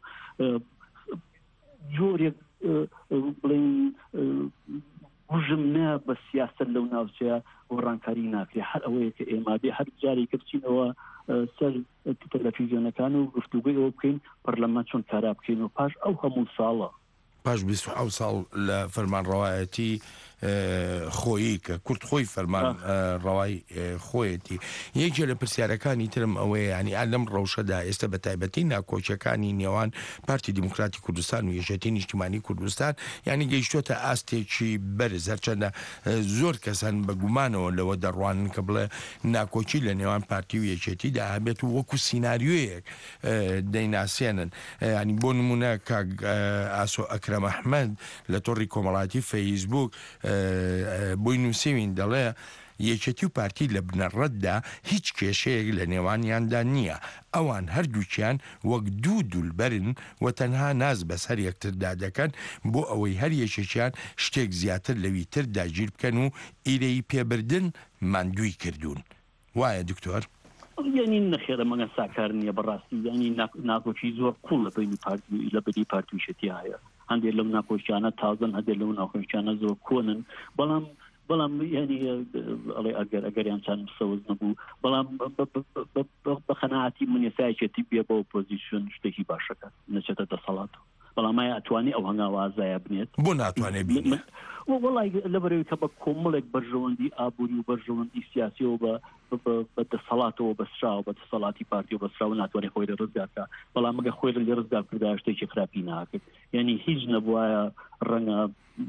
جۆرێک بڵین ڕژم نە بە سیاست لەو ناوچەیە ڕانکاری ناکرێ هەر ئەوەیە کە ئێمە بێ هەر جارێک کە بچینەوە سەر تەلەڤیزیۆنەکان و گفتوگوی ئەوە بکەین پەرلەمان چۆن کارا بکەین و پاش ئەو هەموو ساڵە پاش بیست و حەوت ساڵ لە فەرمانڕەوایەتی خۆیی کە کورت خۆی فەرمان ڕەوای خۆیەتی یەکێ لە پرسیارەکانی ترم ئەوەیە ینی لەم ڕەوشەدا ئێستا بە تایبەتی ناکۆچەکانی نێوان پارتی دیموکراتی کوردستان و یەکێتی نیشتیمانی کوردستان ینی گەیشتۆتە ئاستێکی بەرز هەرچەندە زۆر کەسان بە گومانەوە لەوە دەڕوانن کە بڵێ ناکۆچی لە نێوان پارتی و یەکێتیدا هەبێت و وەکو سیناریۆیەک دەیناسێنن ینی بۆ نمونە کاک ئاسۆ ئەکرەم ئەحمەد لە تۆڕی کۆمەڵاتی فەیسبوک بۆی نووسین دەڵێ یەکێتی و پارتی لە بنەڕەتدا هیچ کێشەیەک لە نێوانیاندا نییە ئەوان هەردووکیان وەک دوو دوولبەرن و تەنها ناز بەسەر یەکتردا دەکەن بۆ ئەوەی هەر یەکێکیان شتێک زیاتر لەوی تر داگیر بکەن و ئیرەی پێبردن ماندووی کردوون وایە دکتۆر؟ یعنی نەخێرە مەگە ساکار نییە بەڕاستی ینی ناکۆچی زۆر قوڵ لە بینی پارتی لە بەری پارتویشەتی هەیە هەندێک لەو ناکۆچیانە تازن هەندێک لەو ناکۆچیانە زۆر کۆنن بەڵام بەڵام ینی ئەڵێ ئەگەر ئەگەریان چند سەوز نەبوو بەڵام بە خەناعەتی من ێسایەتی بێ بە ئۆپۆزیسیۆن شتێکی باشەکە نەچێتە دەسەڵاتەوە بەڵام ئایا ئەتوانی ئەو هەنگاوازایە بنێت بۆ ناتوانێت بینێت وڵای لەبەرەوەی کە بە کۆمەڵێک بەرژەوەندی ئابووری و بەرژەوەندی سیاسیەوە بە دەسەڵاتەوە بەسراوە بە دەسەڵاتی پارتی و بەسراوە ناتوانێت خۆی لە ڕزگارکە بەڵام ئەگە خۆی لە ڕزگار کردا شتێکی خراپی ناکرد یعنی هیچ نەبوایە ڕەنگە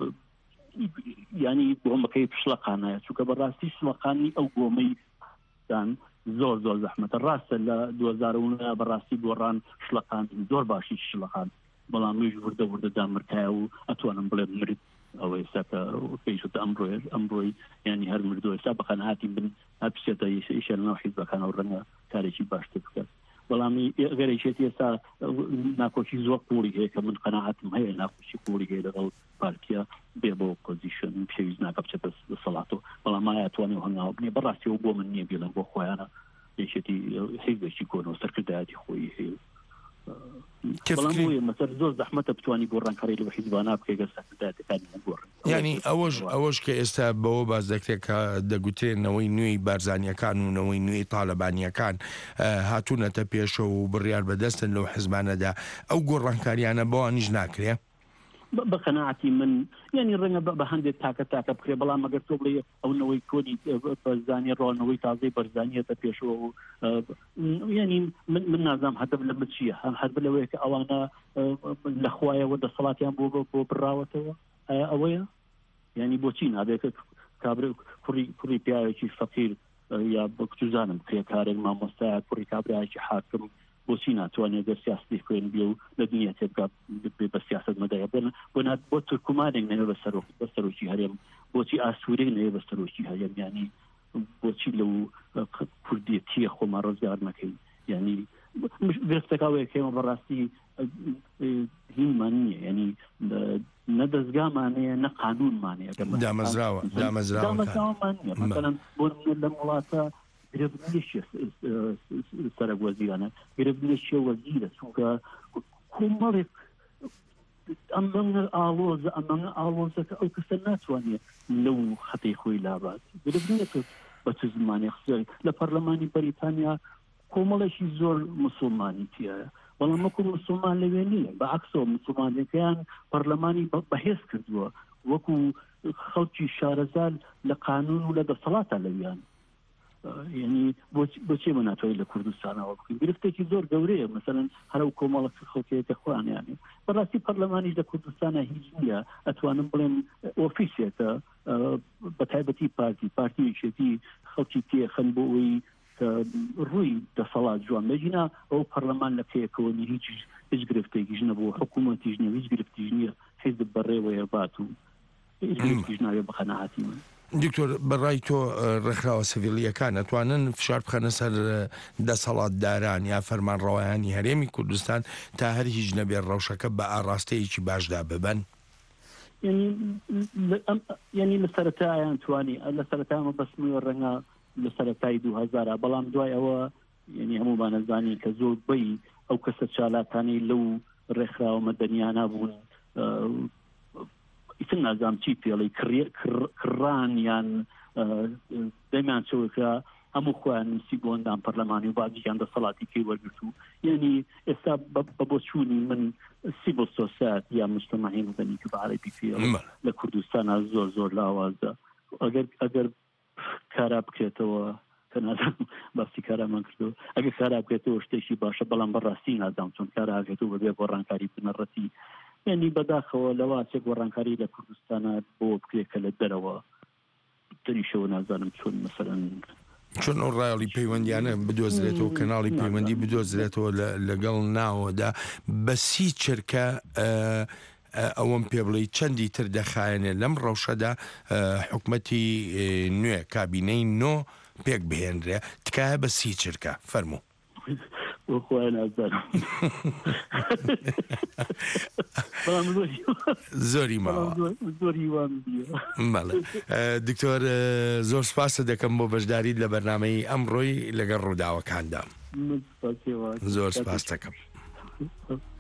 ینی گۆمەکەی پشلەقانایە چونکە بەڕاستی شلەقانی ئەو گۆمەی دان زۆر زۆر زەحمەتە ڕاستە لە دوو هەزار و نۆ بەڕاستی گۆڕان شلەقان زۆر باشی شلەقان بەڵام میش وردە وردە دامرکایە و ئەتوانم بڵێ مرد ئەوە ئێستا کە پێیشتە ئەمڕۆ ئەمڕۆی ینی هەر مردۆ ئێستا بە خەناعەتی بن هەپسێتە ئیشە لەناو حیزبەکان و ڕەنگە کارێکی باشتر بکات بەڵامی ئەگەرێکێتی ئێستا ناکۆکی زۆر قوڵی هەیە کە من قەناعەتم هەیە ناکۆکی قوڵی هەیە لەگەڵ پارتیا بێ بۆ پۆزیشن پێویست ناکە بچێتە دەسەڵاتەوە بەڵام ئایا ئەتوانێ هەنگاو بنێ بەڕاستیەوە بۆ من نییە بێڵم بۆ خۆیانە یەکێتی حیزبێکی کۆنەوە سەرکردایەتی خۆی هەیە مەسەر زۆر زەحمەتە بتوانی گۆڕانکاری لە حیزبانە بکەی سەرکردایەتەکانی نەگۆڕن ینی ئەوەش ئەوەش کە ئێستا بەوە باز دەکرێت کە دەگوتێنەوەی نوێی بارزانیەکان و نەوەی نوێی تاالبانیەکان هاتوونەتە پێشەوە و بڕیار بەدەستن لەو حزبانەدا ئەو گۆڕانکاریانە بەوانیش ناکرێ بە قەناعەتی من ینی ڕەنگە بە هەندێک تاکە تاکە بکرێ بەڵام ئەگەر تۆ بڵێ ئەو نەوەی کۆنی بەرزانی ڕۆنەوەی تازەی بەرزانیەتە پێشەوە و ینی من نازام هەدەف لە چییە هەم هەر لەوەیە کە ئەوانە لە خوایەوە دەسەڵاتیان بۆ بۆ بڕاوەتەوە ئایا ئەوەیە ینی بۆچی نابێت کابرا کوڕی کوڕی پیاوێکی فەقیر یا بە کچوزانم کرێکارێک مامۆستایە کوڕی کابراایکی حاکم بۆچی ناتوانێت دەر سیاستی خوێن بێ و لە دنیا تێبگات بە سیاست مەدایە بن بۆ بۆ تورکمانێک نەوێ بە بە سەرۆکی هەرێم بۆچی ئاسوورێک نەوێ بە سەرۆکی هەرێم ینی بۆچی لەو کوردیەتیە خۆمان ڕزگار نەکەین ینی گرفتەکەوەیە کێمە بەڕاستی هینمان نییە ینی نە دەستگامانەیە نە قانونمانەیە دامەزراوە دامەزراوەمان نییە مەسەڵەن بۆ لەم وڵاتە گرفتنیشیە سەرک وەزیرانە گرفتنیشیە وەزیرە چونکە کۆمەڵێک ئەمەنگە ئاڵۆزە ئەمەنگە ئاڵۆزەکە ئەو کەسە ناتوانێت لەو خەتەی خۆی لابات گرفتنیەکە بە چ زمانی خزای لە پەرلەمانی بەریتانیا کۆمەڵێکی زۆر مسلمانی تایە بەڵام وەکو مسلمان لەوێ نییە بە عەکسەوە مسلمانەکەیان پەرلەمانی بەهێز کردووە وەکو خەڵکی شارەزار لە قانون و لە دەسەڵاتە لەویان ینی بۆچی من ناتوانێت لە کوردستانەوە بکەین گرفتێکی زۆر گەورەیە مەسەلەن هەرو کۆمەڵە خەڵکیەکە خۆیانیانێ بەڕاستی پەرلەمانیش لە کوردستانە هیچ نییە ئەتوانم بڵێم ئۆفیسێکە بە تایبەتی پارتی پارتیەکێتی خەڵکی تێخەن بۆ ئەوەی ڕووی دەسەڵات جوان بەژینا ئەو پەرلەمان لە پێیەکەوە هیچ هیچ گرفتێکیش نەبوو حکوومەتیش نیە هیچ گرفتیش نییە حیزب بەڕێوەیە بات و هیچ گرفتیش ناوێ بە قەناعەتی من دکتۆر بەڕای تۆ ڕێکخراوە سڤیلیەکان ئەتوانن فشار بخەنە سەر دەسەڵاتداران یا فەرمانڕەوایانی هەرێمی کوردستان تا هەر هیچ نەبێت ڕەوشەکە بە ئاڕاستەیەکی باشدا ببەن ینی لە سەرەتایان توانی لە سەرەتامە بەسمەوە ڕەنگە لە سەرەتای دوو هەزارە بەڵام دوای ئەوە ینی هەموو بانەزانی کە زۆر بەی ئەو کەسە چالاکانی لەو ڕێکخراوە مەدەنیانە بوون ئیتر نازام چی پێڵی کڕان یان دەمیان چەوەکە هەموو خۆیان نووسی بۆ ئەندام پەرلەمانی و بازییان دەسەڵاتی پێی وەرگرت و یعنی ئێستا بە بۆچوونی من سیڤیل سۆسایەت یا مجتەمەعی مەدەنی کە بە عەرەبی پێڵێ لە کوردستانە زۆر زۆر لاوازە ئەگەر ئەگەر کارا بکرێتەوە کە نازانم باسی کارامان کردەوە ئەگەر کارا بکرێتەوە شتێکی باشە بەڵام بەڕاستی نازانم چۆن کارا هەکرێتەوە بەبێ گۆڕانکاری بنەڕەتی ینی بەداخەوە لەوە چێک گۆڕانکاری لە کوردستانە بۆ بکرێت کە لە دەرەوە تریشەوە نازانم چۆن مەسەلەن چۆن ئەو ڕایڵی پەیوەندیانە بدۆزرێتەوە کەناڵی پەیوەندی بدۆزرێتەوە لەگەڵ ناوەدا بەسی چرکە ئەوەم پێ بڵێ چەندی تر دەخایەنێ لەم ڕەوشەدا حکومەتی نوێ کابینەی نۆ پێک بهێنرێ تکایە بە سی چرکە فەرموو زۆری ماوە دکتۆر زۆر سپاسە دەکەم بۆ بەشداریت لە بەرنامەی ئەمڕۆی لەگەڵ ڕووداوەکاندا زۆر سپاس دەکەم.